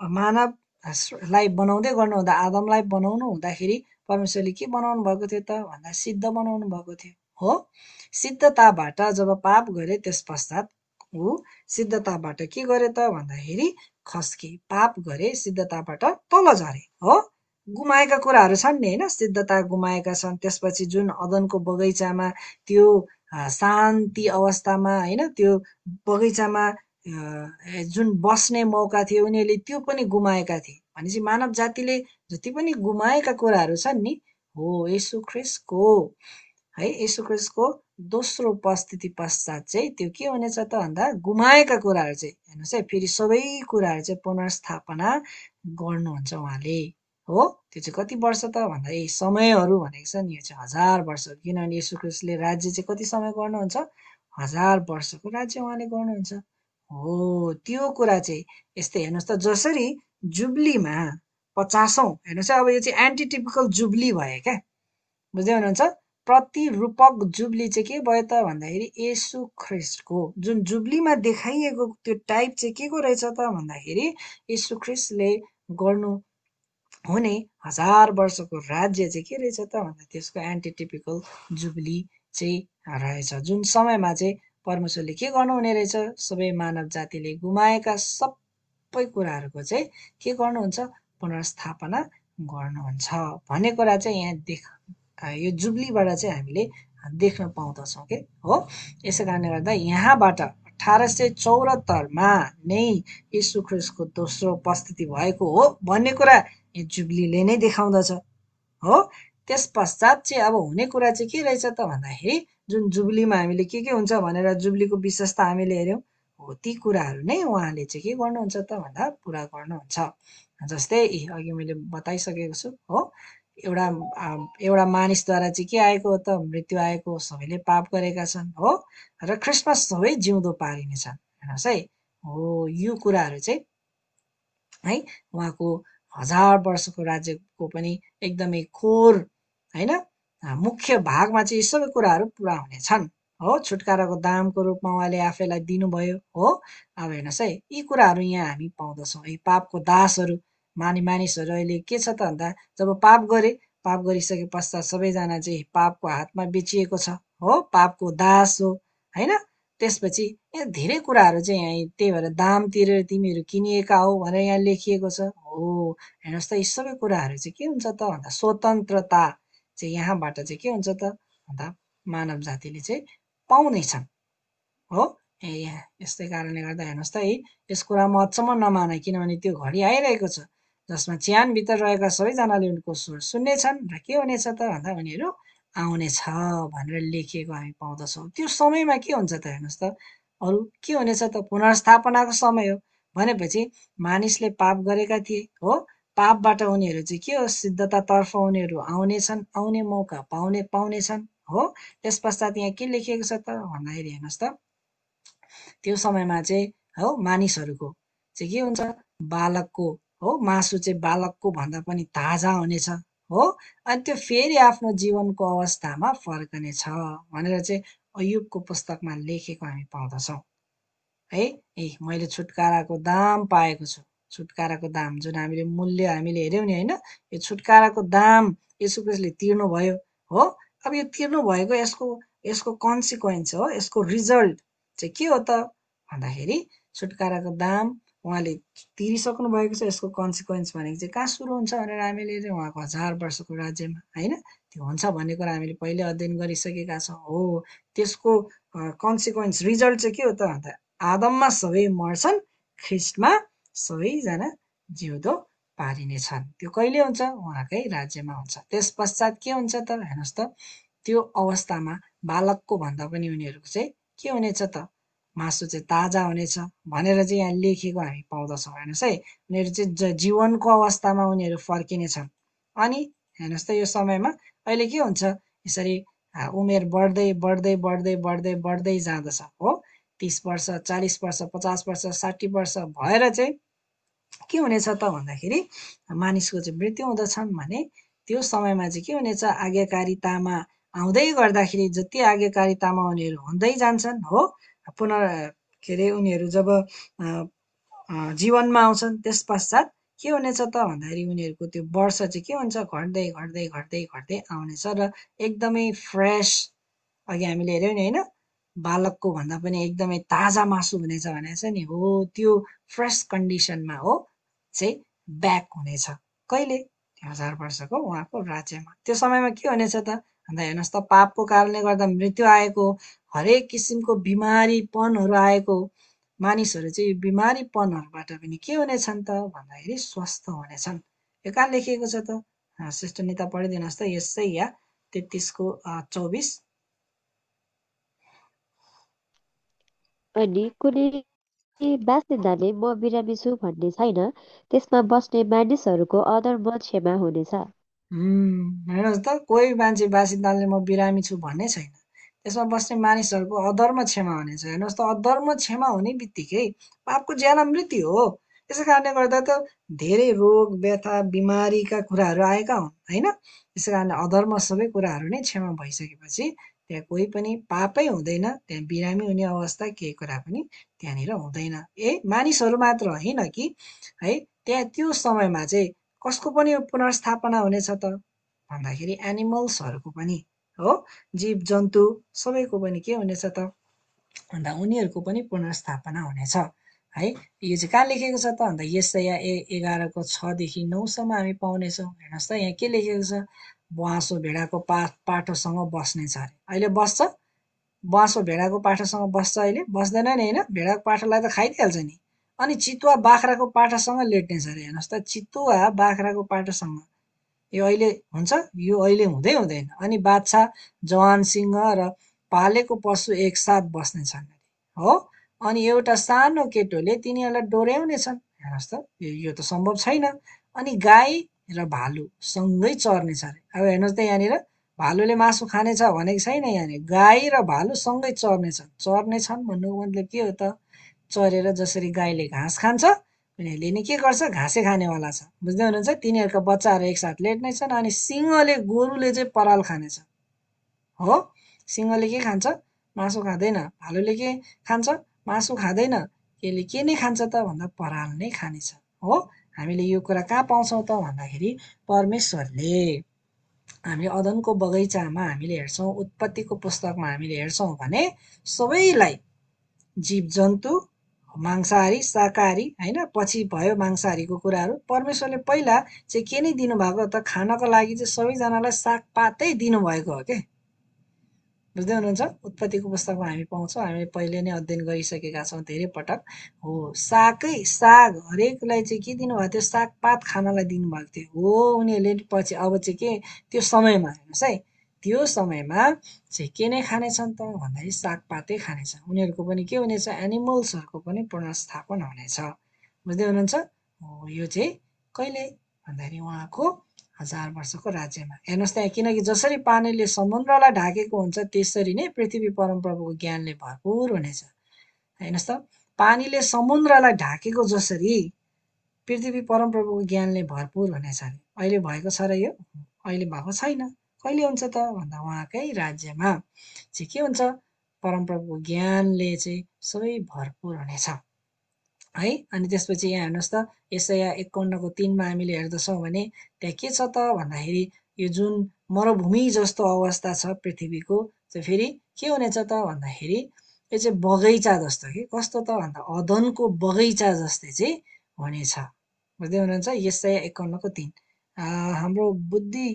मानवलाई बनाउँदै गर्नुहुँदा, आदमलाई बनाउनु हुँदाखेरि परमेश्वरले के बनाउनु भएको थियो त भन्दा सिद्ध बनाउनु भएको थियो। हो, सिद्धताबाट जब पाप गरे त्यस पश्चात ऊ सिद्धताबाट के गरे त भन्दाखेरि खस्के, पाप गरे, सिद्धताबाट तल झरे। हो, गुमाएका कुराहरू छन् नि होइन, सिद्धता गुमाएका छन्। त्यसपछि जुन अदनको बगैँचामा त्यो शान्ति अवस्थामा होइन, त्यो बगैँचामा जुन बस्ने मौका थियो उनीहरूले त्यो पनि गुमाएका थिए। भनेपछि मानव जातिले जति पनि गुमाएका कुराहरू छन् नि, हो यीशु ख्रीष्टको है, यीशु ख्रीष्टको दोस्रो उपस्थिति पश्चात चाहिँ त्यो के हुनेछ त भन्दा गुमाएका कुराहरू चाहिँ हेर्नुहोस् है, फेरि सबै कुराहरू चाहिँ पुनर्स्थापना गर्नुहुन्छ उहाँले। हो, त्यो चाहिँ कति वर्ष त भन्दा यी समयहरू भनेको छ नि, यो चाहिँ हजार वर्ष। किनभने यीशु ख्रीष्टले राज्य चाहिँ कति समय गर्नुहुन्छ? हजार वर्षको राज्य उहाँले गर्नुहुन्छ। हो, त्यो कुरा चाहिँ यस्तै हेर्नुहोस् त, जसरी जुब्लीमा पचासौँ, हेर्नुहोस् अब यो चाहिँ एन्टिटिपिकल जुब्ली भयो क्या। बुझ्दै हुनुहुन्छ? प्रतिरूपक जुब्ली चाहिँ के भयो त भन्दाखेरि यीशु ख्रीष्टको जुन जुब्लीमा देखाइएको त्यो टाइप चाहिँ के को रहेछ त भन्दाखेरि यीशु ख्रीष्टले गर्नु हुने हजार वर्षको राज्य चाहिँ के रहेछ त भन्दा त्यसको एन्टिटिपिकल जुबली चाहिँ रहेछ, जुन समयमा चाहिँ परमेश्वरले के गर्नुहुने रहेछ, सबै मानव जातिले गुमाएका सबै कुराहरूको चाहिँ के गर्नुहुन्छ, पुनर्स्थापना गर्नुहुन्छ भन्ने कुरा चाहिँ यहाँ देख यो जुब्लीबाट चाहिँ हामीले देख्न पाउँदछौँ के हो। यसै कारणले गर्दा यहाँबाट अठार सय चौरात्तरमा नै यीशु ख्रिस्टको दोस्रो उपस्थिति भएको हो भन्ने कुरा यो जुब्लीले नै देखाउँदछ हो। त्यस पश्चात चाहिँ अब हुने कुरा चाहिँ के रहेछ त भन्दाखेरि जुन जुब्लीमा हामीले के के हुन्छ भनेर जुब्लीको विशेषता हामीले हेऱ्यौँ हो, ती कुराहरू नै उहाँले चाहिँ के गर्नुहुन्छ त भन्दा पुरा गर्नुहुन्छ। जस्तै अघि मैले बताइसकेको छु हो, एउटा एउटा मानिसद्वारा चाहिँ के आएको हो त, मृत्यु आएको हो, सबैले पाप गरेका छन् हो, र ख्रिस्टमा सबै जिउँदो पारिनेछन्। हेर्नुहोस् है हो, यो कुराहरू चाहिँ है उहाँको हजार वर्षको राज्यको पनि एकदमै कोर होइन मुख्य भागमा चाहिँ यी सबै कुराहरू पुरा हुनेछन् हो। छुटकाराको दामको रूपमा उहाँले आफैलाई दिनुभयो हो। अब हेर्नुहोस् है, यी कुराहरू यहाँ हामी पाउँदछौँ। यी पापको दासहरू मानि मानिसहरू अहिले के छ त भन्दा जब पाप गरे, पाप गरिसके पश्चात सबैजना चाहिँ पापको हातमा बेचिएको छ हो, पापको दास हो होइन। त्यसपछि यहाँ धेरै कुराहरू चाहिँ यहाँ त्यही भएर दाम तिरेर तिमीहरू किनिएका हो भनेर यहाँ लेखिएको छ हो। हेर्नुहोस् त, यी सबै कुराहरू चाहिँ के हुन्छ त भन्दा स्वतन्त्रता चाहिँ यहाँबाट चाहिँ के हुन्छ त भन्दा मानव जातिले चाहिँ पाउनेछन् हो। ए यहाँ यस्तै कारणले गर्दा हेर्नुहोस् त है, यस कुरामा अचम्म नमाने, किनभने त्यो घडी आइरहेको छ जसमा च्यानभित्र रहेका सबैजनाले उनको स्वर सुन्नेछन् र के हुनेछ त भन्दा उनीहरू आउनेछ भनेर लेखिएको हामी पाउँदछौँ। त्यो समयमा के हुन्छ त हेर्नुहोस् त, अरू के हुनेछ त, पुनर्स्थापनाको समय हो भनेपछि मानिसले पाप गरेका थिए हो, पापबाट उनीहरू चाहिँ के हो, सिद्धतातर्फ उनीहरू आउनेछन्, आउने मौका पाउने पाउनेछन् हो। त्यस पश्चात यहाँ के लेखिएको छ त भन्दाखेरि हेर्नुहोस् त, त्यो समयमा चाहिँ हो मानिसहरूको चाहिँ के हुन्छ, बालकको हो मासु चाहिँ बालकको भन्दा पनि ताजा हुनेछ हो, अनि त्यो फेरि आफ्नो जीवनको अवस्थामा फर्कनेछ भनेर चाहिँ अयुबको पुस्तकमा लेखेको हामी पाउँदछौँ है। ए मैले छुटकाराको दाम पाएको छु, छुटकाराको दाम जुन हामीले मूल्य हामीले हेऱ्यौँ नि होइन, यो छुटकाराको दाम यीशु ख्रिस्टले तिर्नुभयो हो। अब यो तिर्नु भएको यसको यसको कन्सिक्वेन्स हो, यसको रिजल्ट चाहिँ के हो त भन्दाखेरि छुटकाराको दाम उहाँले तिरिसक्नु भएको छ। यसको कन्सिक्वेन्स भनेको चाहिँ कहाँ सुरु हुन्छ भनेर हामीले उहाँको हजार वर्षको राज्यमा होइन, त्यो हुन्छ भन्ने कुरा हामीले पहिले अध्ययन गरिसकेका छौँ हो। त्यसको कन्सिक्वेन्स रिजल्ट चाहिँ के हो त भन्दा आदममा सबै मर्छन्, ख्रिस्टमा सबैजना जिउँदो पारिनेछन्। त्यो कहिले हुन्छ, उहाँकै राज्यमा हुन्छ। त्यस पश्चात के हुन्छ त हेर्नुहोस् त, त्यो अवस्थामा बालकको भन्दा पनि उनीहरूको चाहिँ के हुनेछ त, मासु चाहिँ ताजा हुनेछ भनेर चाहिँ यहाँ लेखेको हामी पाउँदछौँ। हेर्नुहोस् है, उनीहरू चाहिँ जीवनको अवस्थामा उनीहरू फर्किनेछन्। अनि हेर्नुहोस् त, यो समयमा अहिले के हुन्छ, यसरी उमेर बढ्दै बढ्दै बढ्दै बढ्दै बढ्दै जाँदछ हो। तिस वर्ष, चालिस वर्ष, पचास वर्ष, साठी वर्ष भएर चाहिँ के हुनेछ त भन्दाखेरि मानिसको चाहिँ मृत्यु हुँदछन् भने त्यो समयमा चाहिँ के हुनेछ, आज्ञाकारितामा आउँदै गर्दाखेरि जति आज्ञाकारितामा उनीहरू हुँदै जान्छन् हो, पुनः के अरे उनीहरू जब जीवनमा आउँछन् त्यस पश्चात के हुनेछ त भन्दाखेरि उनीहरूको त्यो वर्ष चाहिँ के हुन्छ, घट्दै घट्दै घट्दै घट्दै आउनेछ र एकदमै फ्रेस, अघि हामीले हेऱ्यौँ नि होइन, बालकको भन्दा पनि एकदमै ताजा मासु हुनेछ भनेको छ नि हो, त्यो फ्रेस कन्डिसनमा हो चाहिँ ब्याक हुनेछ। कहिले, हजार वर्षको उहाँको राज्यमा। त्यो समयमा के हुनेछ त भन्दा हेर्नुहोस् त, पापको कारणले गर्दा मृत्यु आएको, हरेक किसिमको बिमारीपनहरू आएको, मानिसहरू चाहिँ बिमारीपनहरूबाट पनि के हुनेछन् त भन्दाखेरि स्वस्थ हुनेछन्। यो कहाँ लेखिएको छ त, सिस्टर निता पढिदिनुहोस् त, यसाया तेत्तिसको चौबिस। अनि कुनै बासिन्दाले म बिरामी छु भन्ने छैन, त्यसमा बस्ने मानिसहरूको अधर्म क्षमा हुनेछ। हेर्नुहोस् त, कोही मान्छे बासिन्दाले म बिरामी छु भन्ने छैन, त्यसमा बस्ने मानिसहरूको अधर्म क्षमा हुनेछ। हेर्नुहोस् त, अधर्म क्षमा हुने बित्तिकै पापको ज्याला मृत्यु हो। त्यसै कारणले गर्दा त धेरै रोग व्यथा बिमारीका कुराहरू आएका हुन् होइन। त्यसै कारणले अधर्म सबै कुराहरू नै क्षमा भइसकेपछि त्यहाँ कोही पनि पापै हुँदैन, त्यहाँ बिरामी हुने अवस्था केही कुरा पनि त्यहाँनिर हुँदैन। ए मानिसहरू मात्र होइन कि है, त्यहाँ त्यो समयमा चाहिँ कसको पनि पुनर्स्थापना हुनेछ त भन्दाखेरि एनिमल्सहरूको पनि हो, जीव जन्तु सबैको पनि के हुनेछ त भन्दा उनीहरूको पनि पुनर्स्थापना हुनेछ है। यो चाहिँ कहाँ लेखेको छ त भन्दा यशाया ए एघारको छदेखि नौसम्म हामी पाउनेछौँ। हेर्नुहोस् त यहाँ के लेखेको छ, ब्वाँसो भेडाको पा पाठोसँग बस्नेछ अरे। अहिले बस्छ, ब्वाँसो भेडाको पाठोसँग बस्छ, अहिले बस्दैन नि होइन, भेडाको पाठोलाई त खाइदिइहाल्छ नि। अनि चितुवा बाख्राको पाठासँग लेट्नेछ अरे। हेर्नुहोस् त, चितुवा बाख्राको पाठासँग यो अहिले हुन्छ, यो अहिले हुँदै हुँदैन। अनि बाछा जवान सिंह र पालेको पशु एकसाथ बस्नेछन् हो, अनि एउटा सानो केटोले तिनीहरूलाई डोर्याउनेछन्। हेर्नुहोस् त, यो त सम्भव छैन। अनि गाई र भालु सँगै चर्नेछ अरे। अब हेर्नुहोस् त, यहाँनिर भालुले मासु खानेछ भनेको छैन, यहाँनिर गाई र भालु सँगै चर्नेछन्। चर्नेछन् भन्नुको मतलब के हो त, चरेर जसरी गाईले घाँस खान्छ उनीहरूले नि के गर्छ, घाँसै खानेवाला छ, बुझ्दै हुनुहुन्छ। तिनीहरूका बच्चाहरू एकसाथ लेट्नेछन्। अनि सिंहले गोरुले चाहिँ पराल खानेछ हो। सिंहले के खान्छ, मासु खाँदैन। भालुले के खान्छ, मासु खाँदैन। यसले के नै खान्छ त भन्दा पराल नै खानेछ हो। हामीले यो कुरा कहाँ पाउँछौँ त भन्दाखेरि परमेश्वरले हामीले अदनको बगैँचामा हामीले हेर्छौँ, उत्पत्तिको पुस्तकमा हामीले हेर्छौँ भने सबैलाई, जीव जन्तु, मांसाहारी शाकाहारी होइन, पछि भयो मांसाहारीको कुराहरू, परमेश्वरले पहिला चाहिँ के नै दिनुभएको त खानको लागि चाहिँ सबैजनालाई सागपातै दिनुभएको हो के, बुझ्दै हुनुहुन्छ। उत्पत्तिको पुस्तकमा हामी पाउँछौँ, हामी पहिले नै अध्ययन गरिसकेका छौँ धेरै पटक हो। सागै साग हरेकलाई चाहिँ के दिनुभएको थियो, सागपात खानलाई दिनुभएको थियो हो। उनीहरूले पछि अब चाहिँ के, त्यो समयमा हेर्नुहोस् है, त्यो समयमा चाहिँ के नै खानेछन् त भन्दाखेरि सागपातै खानेछ। उनीहरूको पनि के हुनेछ, एनिमल्सहरूको पनि पुनर्स्थापन हुनेछ, बुझ्दै हुनुहुन्छ। यो चाहिँ कहिले भन्दाखेरि उहाँको हजार वर्षको राज्यमा। हेर्नुहोस् त, किनकि जसरी पानीले समुद्रलाई ढाकेको हुन्छ त्यसरी नै पृथ्वी परमप्रभुको ज्ञानले भरपुर हुनेछ। हेर्नुहोस् त, पानीले समुद्रलाई ढाकेको जसरी पृथ्वी परमप्रभुको ज्ञानले भरपुर हुनेछ। अहिले भएको छ र यो, अहिले भएको छैन। कहिले हुन्छ त भन्दा उहाँकै राज्यमा चाहिँ के हुन्छ, परमप्रभुको ज्ञानले चाहिँ सबै भरपुर हुनेछ है। अनि त्यसपछि यहाँ हेर्नुहोस् त, यशाया एकाउन्नको तीनमा हामीले हेर्दछौँ भने त्यहाँ के छ त भन्दाखेरि यो जुन मरुभूमि जस्तो अवस्था छ पृथ्वीको चाहिँ फेरि के हुनेछ त भन्दाखेरि यो चाहिँ बगैँचा जस्तो कि, कस्तो त भन्दा अदनको बगैँचा जस्तै चाहिँ हुनेछ, बुझ्दै हुनुहुन्छ। यशाया एकाउन्नको तीन हाम्रो बुद्धि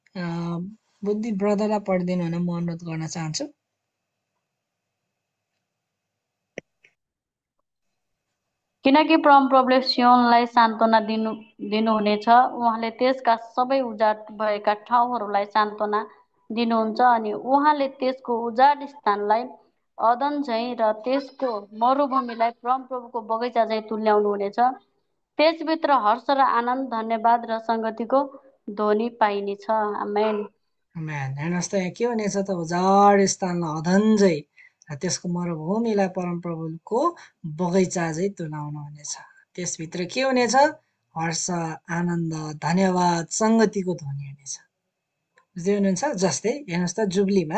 बुद्धि ब्रदरलाई पढिदिनु हुन म अनुरोध गर्न चाहन्छु। किनकि परमप्रभुले सियोनलाई सान्त्वना दिनु दिनुहुनेछ, उहाँले त्यसका सबै उजाड भएका ठाउँहरूलाई सान्त्वना दिनुहुन्छ। अनि उहाँले त्यसको उजाड स्थानलाई अदन झैँ र त्यसको मरुभूमिलाई परमप्रभुको बगैँचा झैँ तुल्याउनु हुनेछ। त्यसभित्र हर्ष र आनन्द, धन्यवाद र सङ्गतिको ध्वनि पाइनेछ। आमेन। आमेन। हेर्नुहोस् त, यहाँ के हुनेछ त, उजाड स्थानमा अधन्जै र त्यसको मरुभूमिलाई परमप्रभुको बगैँचा चाहिँ तुल्याउनु हुनेछ। त्यसभित्र के हुनेछ, हर्ष आनन्द धन्यवाद सङ्गतिको ध्वनि हुनेछ, बुझ्दै हुनुहुन्छ। जस्तै हेर्नुहोस् त, जुब्लीमा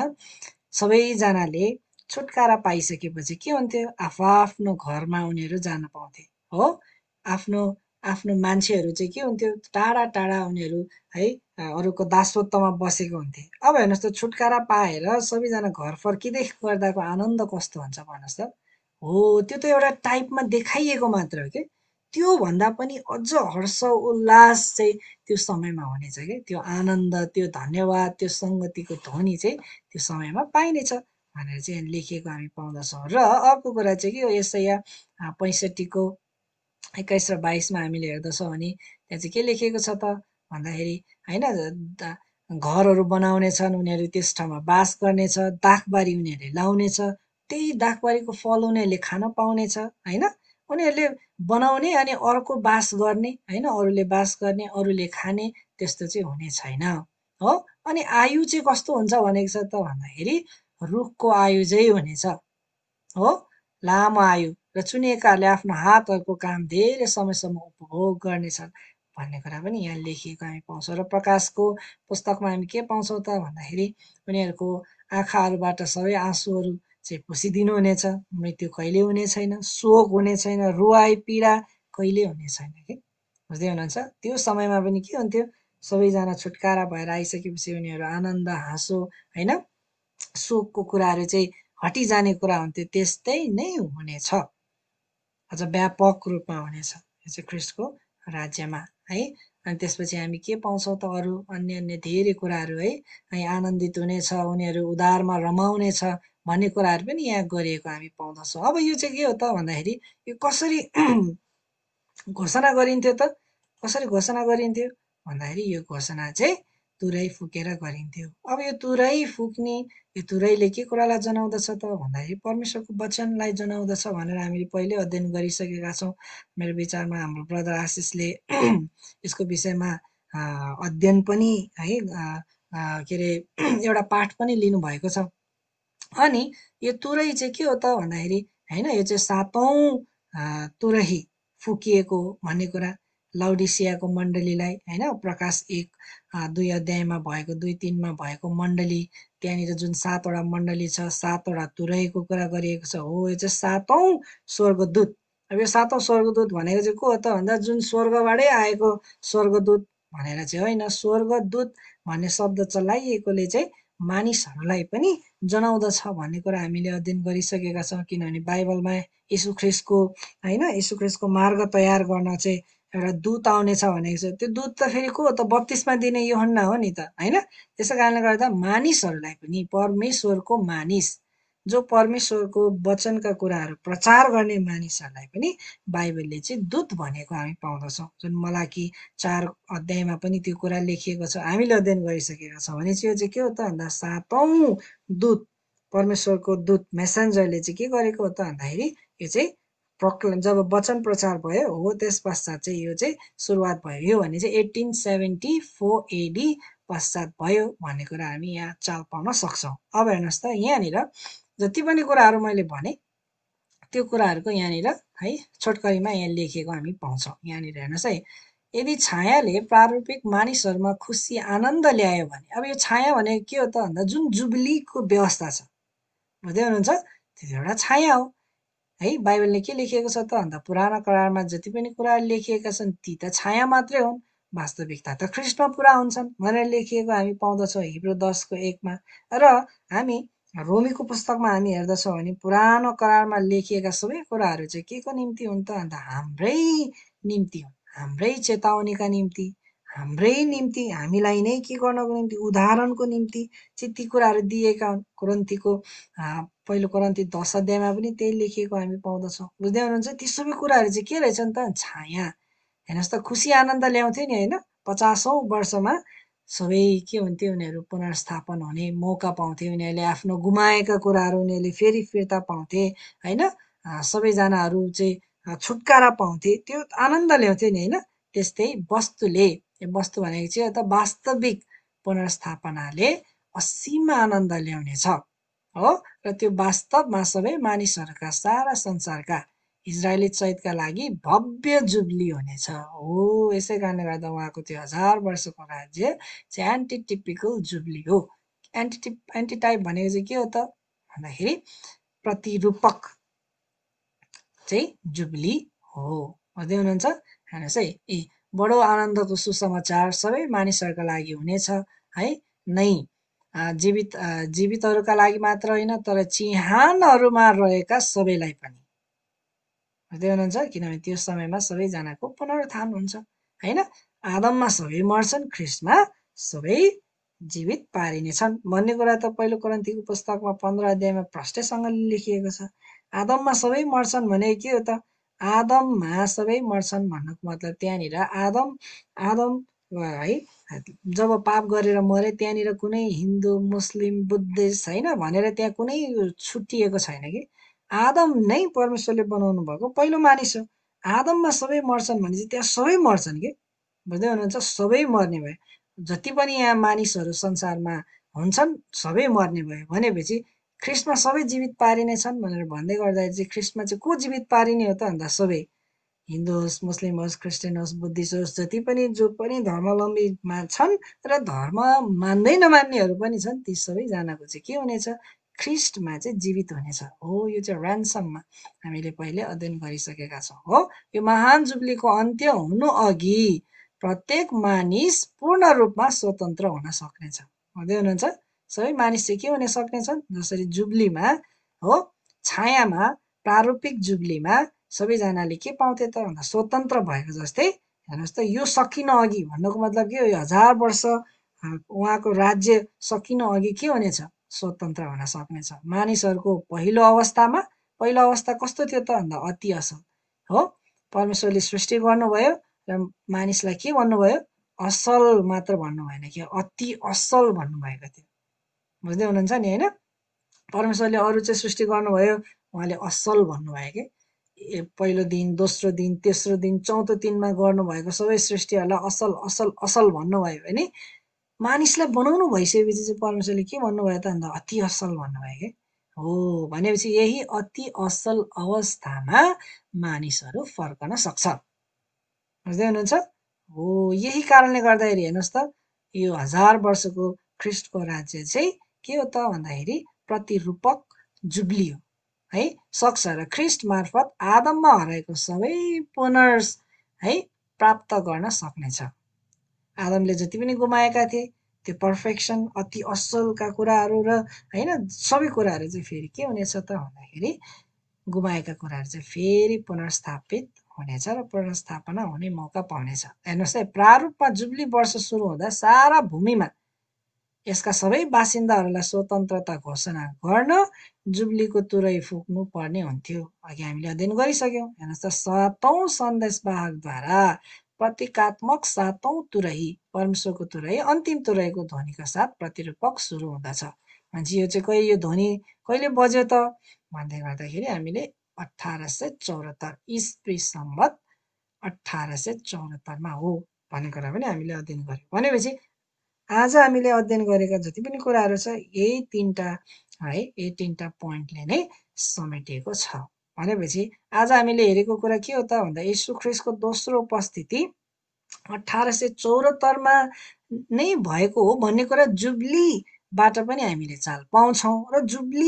सबैजनाले छुटकारा पाइसकेपछि के हुन्थ्यो, आफ्नो घरमा उनीहरू जान पाउँथे हो। आफ्नो आफ्नो मान्छेहरू चाहिँ के हुन्थ्यो, टाढा टाढा उनीहरू है अरूको दासत्वमा बसेको हुन्थे। अब हेर्नुहोस् त, छुटकारा पाएर सबैजना घर फर्किँदै गर्दाको आनन्द कस्तो हुन्छ भन्नुहोस् त। हो, त्यो त एउटा टाइपमा देखाइएको मात्र हो कि, त्यो भन्दा पनि अझ हर्ष उल्लास चाहिँ त्यो समयमा हुनेछ कि, त्यो आनन्द, त्यो धन्यवाद, त्यो सङ्गतिको ध्वनि चाहिँ त्यो समयमा पाइनेछ भनेर चाहिँ लेखिएको हामी पाउँदछौँ। र अर्को कुरा चाहिँ के हो, यशाया पैँसठीको एक्काइस र बाइसमा हामीले हेर्दछौँ भने त्यहाँ चाहिँ के लेखिएको छ त भन्दाखेरि होइन, घरहरू बनाउनेछन् उनीहरू, त्यस ठाउँमा बास गर्नेछ, दाखबारी उनीहरूले लाउनेछ, त्यही दाखबारीको फल उनीहरूले खान पाउनेछ होइन। उनीहरूले बनाउने अनि अर्को बास गर्ने होइन, अरूले बास गर्ने, अरूले खाने, त्यस्तो चाहिँ हुने छैन हो। अनि आयु चाहिँ कस्तो हुन्छ भनेको छ त भन्दाखेरि रुखको आयु चाहिँ हुनेछ हो, लामो आयु, र चुनिएकाहरूले आफ्नो हातहरूको काम धेरै समयसम्म उपभोग गर्नेछन् भन्ने कुरा पनि यहाँ लेखिएको हामी पाउँछौँ। र प्रकाशको पुस्तकमा हामी के पाउँछौँ त भन्दाखेरि उनीहरूको आँखाहरूबाट सबै आँसुहरू चाहिँ पुसिदिनु हुनेछ, मृत्यु कहिले हुने छैन, शोक हुने छैन, रुवाई पीडा कहिले हुने छैन कि, बुझ्दै हुनुहुन्छ? त्यो समयमा पनि के हुन्थ्यो, सबैजना छुटकारा भएर आइसकेपछि उनीहरू आनन्द हाँसो होइन शोकको कुराहरू चाहिँ हटिजाने कुरा हुन्थ्यो। त्यस्तै नै हुनेछ, अझ व्यापक रूपमा हुनेछ यो चाहिँ ख्रिस्टको राज्यमा है। अनि त्यसपछि हामी के पाउँछौँ त, अरू अन्य अन्य धेरै कुराहरू है। अनि आनन्दित हुनेछ, उनीहरू उधारमा रमाउनेछ भन्ने कुराहरू पनि यहाँ गरिएको हामी पाउँदछौँ। अब यो चाहिँ के हो त भन्दाखेरि यो कसरी घोषणा गरिन्थ्यो त, कसरी घोषणा गरिन्थ्यो भन्दाखेरि यो घोषणा चाहिँ तुरै फुकेर गरिन्थ्यो। अब यो तुरै फुक्ने, यो तुरैले के कुरालाई जनाउँदछ त भन्दाखेरि परमेश्वरको वचनलाई जनाउँदछ भनेर हामीले पहिले अध्ययन गरिसकेका छौँ। मेरो विचारमा हाम्रो ब्रदर आशिषले यसको विषयमा अध्ययन पनि है के अरे एउटा पाठ पनि लिनुभएको छ। अनि यो तुरै चाहिँ के हो त भन्दाखेरि होइन, यो चाहिँ सातौँ तुरही फुकिएको भन्ने कुरा लाउडिसियाको मण्डलीलाई होइन, प्रकाश एक दुई अध्यायमा भएको दुई तिनमा भएको मण्डली, त्यहाँनिर जुन सातवटा मण्डली छ, सातवटा तुरहीको कुरा गरिएको छ। हो, यो चाहिँ सातौँ स्वर्गदूत। अब यो सातौँ स्वर्गदूत भनेको चाहिँ को हो त भन्दा जुन स्वर्गबाटै आएको स्वर्गदूत भनेर चाहिँ होइन। स्वर्गदूत भन्ने शब्द चलाइएकोले चाहिँ मानिसहरूलाई पनि जनाउँदछ भन्ने कुरा हामीले अध्ययन गरिसकेका छौँ। किनभने बाइबलमा यीशु ख्रिस्टको होइन, यीशु ख्रिस्टको मार्ग तयार गर्न चाहिँ एउटा दूत आउनेछ भनेको छ। त्यो दूत त फेरि को हो त, बत्तिसमा दिने यूहन्ना हो नि त होइन। त्यसै कारणले गर्दा मानिसहरूलाई पनि, परमेश्वरको मानिस जो परमेश्वरको वचनका कुराहरू प्रचार गर्ने मानिसहरूलाई पनि बाइबलले चाहिँ दूत भनेको हामी पाउँदछौँ। जुन मलाकी चार अध्यायमा पनि त्यो कुरा लेखिएको छ, हामीले अध्ययन गरिसकेका छौँ। भने चाहिँ यो चाहिँ के हो त भन्दा सातौँ दूत, परमेश्वरको दूत मेसेन्जरले चाहिँ के गरेको हो त भन्दाखेरि यो चाहिँ प्रक्लेम जब वचन प्रचार भयो हो, त्यस पश्चात चाहिँ यो चाहिँ सुरुवात भयो। यो भने चाहिँ एटिन सेभेन्टी फोर एडी पश्चात भयो भन्ने कुरा हामी यहाँ चाल पाउन सक्छौँ। अब हेर्नुहोस् त, यहाँनिर जति पनि कुराहरू मैले भने त्यो कुराहरूको यहाँनिर है छोटकरीमा यहाँ लेखिएको हामी पाउँछौँ। यहाँनिर हेर्नुहोस् है, यदि छायाले प्रारूपिक मानिसहरूमा खुसी आनन्द ल्यायो भने, अब यो छाया भनेको के हो त भन्दा जुन जुबलीको व्यवस्था छ, बुझ्दै हुनुहुन्छ, त्यो एउटा छाया हो है। बाइबलले के लेखिएको छ त भन्दा पुरानो करारमा जति पनि कुराहरू लेखिएका छन् ती त छाया मात्रै हुन्, वास्तविकता त ख्रिस्टमा पुरा हुन्छन् भनेर लेखिएको हामी पाउँदछौँ हिब्रू दसको एकमा। र हामी रोमीको पुस्तकमा हामी हेर्दछौँ भने पुरानो करारमा लेखिएका सबै कुराहरू चाहिँ के को निम्ति हुन् त भन्दा हाम्रै निम्ति हुन्, हाम्रै चेतावनीका निम्ति, हाम्रै निम्ति, हामीलाई नै के गर्नको निम्ति, उदाहरणको निम्ति चाहिँ ती कुराहरू दिएका हुन्। कोरिन्थीको पहिलो कोरिन्थी दस अध्यायमा पनि त्यही लेखिएको हामी पाउँदछौँ। बुझ्दै हुनुहुन्छ? ती सबै कुराहरू चाहिँ के रहेछन् त, छाया। हेर्नुहोस् त, खुसी आनन्द ल्याउँथ्यो नि होइन। पचासौँ वर्षमा सबै के हुन्थ्यो, उनीहरू पुनर्स्थापन हुने मौका पाउँथे, उनीहरूले आफ्नो गुमाएका कुराहरू उनीहरूले फेरि फिर्ता पाउँथे होइन। सबैजनाहरू चाहिँ छुटकारा पाउँथे, त्यो आनन्द ल्याउँथ्यो नि होइन। त्यस्तै वस्तुले, यो वस्तु भनेको चाहिँ त वास्तविक पुनर्स्थापनाले असीम आनन्द ल्याउनेछ हो। र त्यो वास्तवमा सबै मानिसहरूका, सारा संसारका इजरायली सहितका लागि भव्य जुब्ली हुनेछ हो। यसै कारणले गर्दा उहाँको त्यो हजार वर्षको राज्य चाहिँ एन्टिटिपिकल जुब्ली हो। एन्टिटिप एन्टिटाइप भनेको चाहिँ के हो त भन्दाखेरि प्रतिरूपक चाहिँ जुब्ली हो। बुझ्दै हुनुहुन्छ? हेर्नुहोस् है, ए बडो आनन्दको सुसमाचार सबै मानिसहरूका लागि हुनेछ है नै, जीवित जीवितहरूका लागि मात्र होइन तर चिहानहरूमा रहेका सबैलाई पनि। बुझ्दै हुनुहुन्छ? किनभने त्यो समयमा सबैजनाको पुनरुत्थान हुन्छ होइन। आदममा सबै मर्छन्, ख्रिस्टमा सबै जीवित पारिनेछन् भन्ने कुरा त पहिलो कोरिन्थीको पुस्तकमा पन्ध्र अध्यायमा प्रष्टैसँगले लेखिएको छ। आदममा सबै मर्छन् भने के हो त, आदममा सबै मर्छन् भन्नुको मतलब त्यहाँनिर आदम आदम है जब पाप गरेर मरे त्यहाँनिर कुनै हिन्दू मुस्लिम बुद्धिस्ट होइन भनेर त्यहाँ कुनै छुट्टिएको छैन कि। आदम नै परमेश्वरले बनाउनु भएको पहिलो मानिस हो। आदममा सबै मर्छन् भने चाहिँ त्यहाँ सबै मर्छन् कि। बुझ्दै हुनुहुन्छ? सबै मर्ने भयो। जति पनि यहाँ मानिसहरू संसारमा हुन्छन् सबै मर्ने भयो भनेपछि ख्रिस्टमा सबै जीवित पारिने छन् भनेर भन्दै गर्दाखेरि चाहिँ ख्रिस्टमा चाहिँ को जीवित पारिने हो त भन्दा सबै, हिन्दू होस्, मुस्लिम होस्, क्रिस्चियन होस्, बुद्धिस्ट होस्, जति पनि जो पनि धर्मावलम्बीमा छन् र धर्म मान्दै नमान्नेहरू पनि छन्, ती सबैजनाको चाहिँ के हुनेछ, ख्रिस्टमा चाहिँ जीवित हुनेछ। हो, यो चाहिँ ऱ्यान्सममा हामीले पहिले अध्ययन गरिसकेका छौँ। हो, यो महान जुब्लीको अन्त्य हुनु अघि प्रत्येक मानिस पूर्ण रूपमा स्वतन्त्र हुन सक्नेछ। हुँदै हुनुहुन्छ? सबै मानिस चाहिँ के हुन सक्नेछन्? जसरी जुब्लीमा हो, छायामा प्रारूपिक जुब्लीमा सबैजनाले के पाउँथे त भन्दा स्वतन्त्र भएको जस्तै हेर्नुहोस् त, यो सकिन अघि भन्नुको मतलब के हो? यो हजार वर्ष उहाँको राज्य सकिन अघि के हुनेछ? स्वतन्त्र हुन सक्नेछ। मानिसहरूको पहिलो अवस्थामा पहिलो अवस्था कस्तो थियो त भन्दा अति असल। हो, परमेश्वरले सृष्टि गर्नुभयो र मानिसलाई के भन्नुभयो? असल मात्र भन्नु भएन कि अति असल भन्नुभएको थियो। बुझ्दै हुनुहुन्छ नि होइन? परमेश्वरले अरू चाहिँ सृष्टि गर्नुभयो, उहाँले असल भन्नुभयो कि पहिलो दिन, दोस्रो दिन, तेस्रो दिन, चौथो दिनमा गर्नुभएको सबै सृष्टिहरूलाई असल असल असल भन्नुभयो भने मानिसलाई बनाउनु भइसकेपछि चाहिँ परमेश्वरले के भन्नुभयो त भन्दा अति असल भन्नुभयो कि हो। भनेपछि यही अति असल अवस्थामा मानिसहरू फर्कन सक्छ। बुझ्दै हुनुहुन्छ? हो, यही कारणले गर्दाखेरि हेर्नुहोस् त, यो हजार वर्षको ख्रिस्टको राज्य चाहिँ के हो त भन्दाखेरि प्रतिरूपक जुब्ली हो है, सक्छ र ख्रिस्ट मार्फत आदममा हराएको सबै पुनर्स है प्राप्त गर्न सक्नेछ। आदमले जति पनि गुमाएका थिए त्यो पर्फेक्सन, अति असलका कुराहरू र होइन सबै कुराहरू चाहिँ फेरि के हुनेछ त भन्दाखेरि गुमाएका कुराहरू चाहिँ फेरि पुनर्स्थापित हुनेछ र पुनर्स्थापना हुने मौका पाउनेछ। हेर्नुहोस् है, प्रारूपमा जुब्ली वर्ष सुरु हुँदा सारा भूमिमा यसका सबै बासिन्दाहरूलाई स्वतन्त्रता घोषणा गर्न जुब्लीको तुरै फुक्नु पर्ने हुन्थ्यो। अघि हामीले अध्ययन गरिसक्यौँ। हेर्नुहोस् त, सातौं सन्देशवाहकद्वारा प्रतीकात्मक सातौं तुरै, परमेश्वरको तुरै अन्तिम तुरैको ध्वनिका साथ प्रतिरूपक सुरु हुँदछ। भनेपछि यो चाहिँ कहिले यो ध्वनि कहिले बज्यो त भन्दै गर्दाखेरि हामीले अठार सय चौहत्तर इस्वी सम्बत अठार सय चौहत्तरमा हो भन्ने कुरा पनि हामीले अध्ययन गर्यौँ। भनेपछि आज हामीले अध्ययन गरेका जति पनि कुराहरू छ यही तिनवटा है यही तिनवटा पोइन्टले नै समेटिएको छ। भनेपछि आज हामीले हेरेको कुरा के हो त भन्दा येशू ख्रिस्टको दोस्रो उपस्थिति अठार सय चौहत्तरमा नै भएको हो भन्ने कुरा जुब्लीबाट पनि हामीले चाल पाउँछौँ। र जुब्ली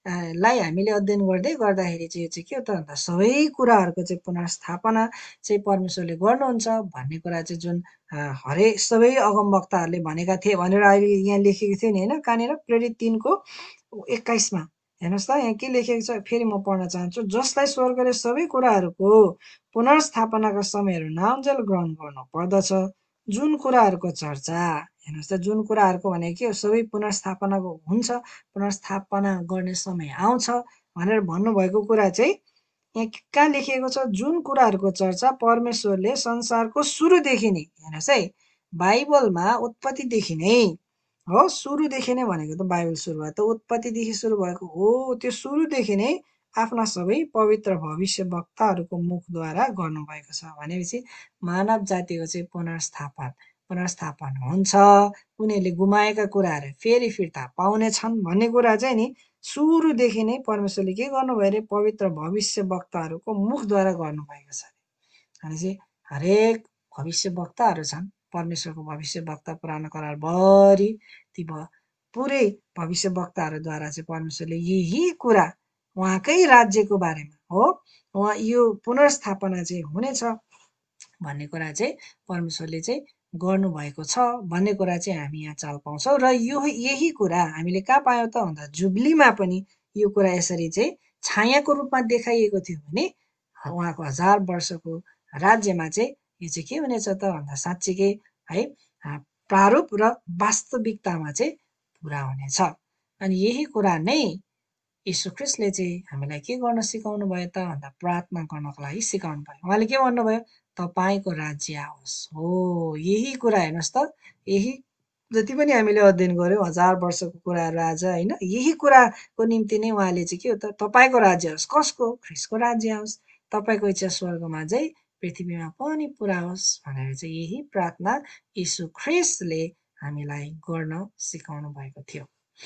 लाई हामीले अध्ययन गर्दै गर्दाखेरि चाहिँ यो चाहिँ के हो त भन्दा सबै कुराहरूको चाहिँ पुनर्स्थापना चाहिँ परमेश्वरले गर्नुहुन्छ भन्ने कुरा चाहिँ जुन हरेक सबै अगमवक्ताहरूले भनेका थिए भनेर अहिले यहाँ लेखेको थियो नि होइन, कहाँनिर प्रेरित तिनको एक्काइसमा हेर्नुहोस् त, यहाँ के लेखेको छ फेरि म पढ्न चाहन्छु। जसलाई स्वर्गले सबै कुराहरूको पुनर्स्थापनाका समयहरू नाउन्जेल ग्रहण गर्नु पर्दछ, जुन कुराहरूको चर्चा हेर्नुहोस् त, जुन कुराहरूको भनेको के हो? सबै पुनर्स्थापनाको हुन्छ, पुनर्स्थापना गर्ने समय आउँछ भनेर भन्नुभएको कुरा चाहिँ यहाँ कहाँ लेखिएको छ? जुन कुराहरूको चर्चा परमेश्वरले संसारको सुरुदेखि नै, हेर्नुहोस् है, बाइबलमा उत्पत्तिदेखि नै हो, सुरुदेखि नै भनेको त बाइबल सुरु भयो त उत्पत्तिदेखि सुरु भएको हो। त्यो सुरुदेखि नै आफ्ना सबै पवित्र भविष्य वक्ताहरूको मुखद्वारा गर्नुभएको छ। भनेपछि मानव जातिको चाहिँ पुनर्स्थापन पुनर्स्थापन हुन्छ, उनीहरूले गुमाएका कुराहरू फेरि फिर्ता पाउनेछन् भन्ने कुरा चाहिँ नि सुरुदेखि नै परमेश्वरले के गर्नुभयो अरे? पवित्र भविष्य वक्ताहरूको मुखद्वारा गर्नुभएको छ। भनेपछि हरेक भविष्य वक्ताहरू छन्, परमेश्वरको भविष्य वक्ता पुरानो करारभरि ती पुरै भविष्य वक्ताहरूद्वारा चाहिँ परमेश्वरले यही कुरा उहाँकै राज्यको बारेमा हो, उहाँ यो पुनर्स्थापना चाहिँ हुनेछ भन्ने कुरा चाहिँ परमेश्वरले चाहिँ गर्नुभएको छ भन्ने कुरा चाहिँ हामी यहाँ चाल पाउँछौँ। र यो यही कुरा हामीले कहाँ पायौँ त भन्दा जुब्लीमा पनि यो कुरा यसरी चाहिँ छायाको रूपमा देखाइएको थियो भने उहाँको हजार वर्षको राज्यमा चाहिँ यो चाहिँ के हुनेछ त भन्दा साँच्चीकै है प्रारूप र वास्तविकतामा चाहिँ पुरा हुनेछ। अनि यही कुरा नै यीशु ख्रिस्टले चाहिँ हामीलाई के गर्न सिकाउनु भयो त भन्दा प्रार्थना गर्नको लागि सिकाउनु भयो। उहाँले के भन्नुभयो? तपाईँको राज्य आओस्। हो, यही कुरा हेर्नुहोस् त, यही जति पनि हामीले अध्ययन गर्यौँ हजार वर्षको कुराहरू आज होइन, यही कुराको निम्ति नै उहाँले चाहिँ के हो त तपाईँको राज्य आओस्। कसको? ख्रिस्टको राज्य आओस्। तपाईँको इच्छा स्वर्गमा चाहिँ पृथ्वीमा पनि पुरा होस् भनेर चाहिँ यही प्रार्थना यीशु ख्रिस्टले हामीलाई गर्न सिकाउनु भएको थियो।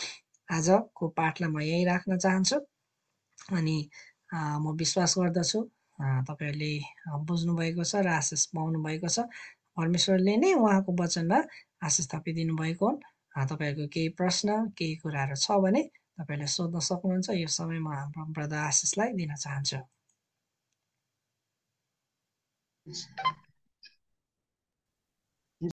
आजको पाठलाई म यही राख्न चाहन्छु अनि म विश्वास गर्दछु तपाईँहरूले बुझ्नुभएको छ र आशिष पाउनु भएको छ। परमेश्वरले नै उहाँको वचनमा आशिष थपिदिनु भएको हुन्। तपाईँहरूको केही प्रश्न केही कुराहरू छ भने तपाईँले सोध्न सक्नुहुन्छ। यो समय म हाम्रो ब्रदर आशिषलाई दिन चाहन्छु।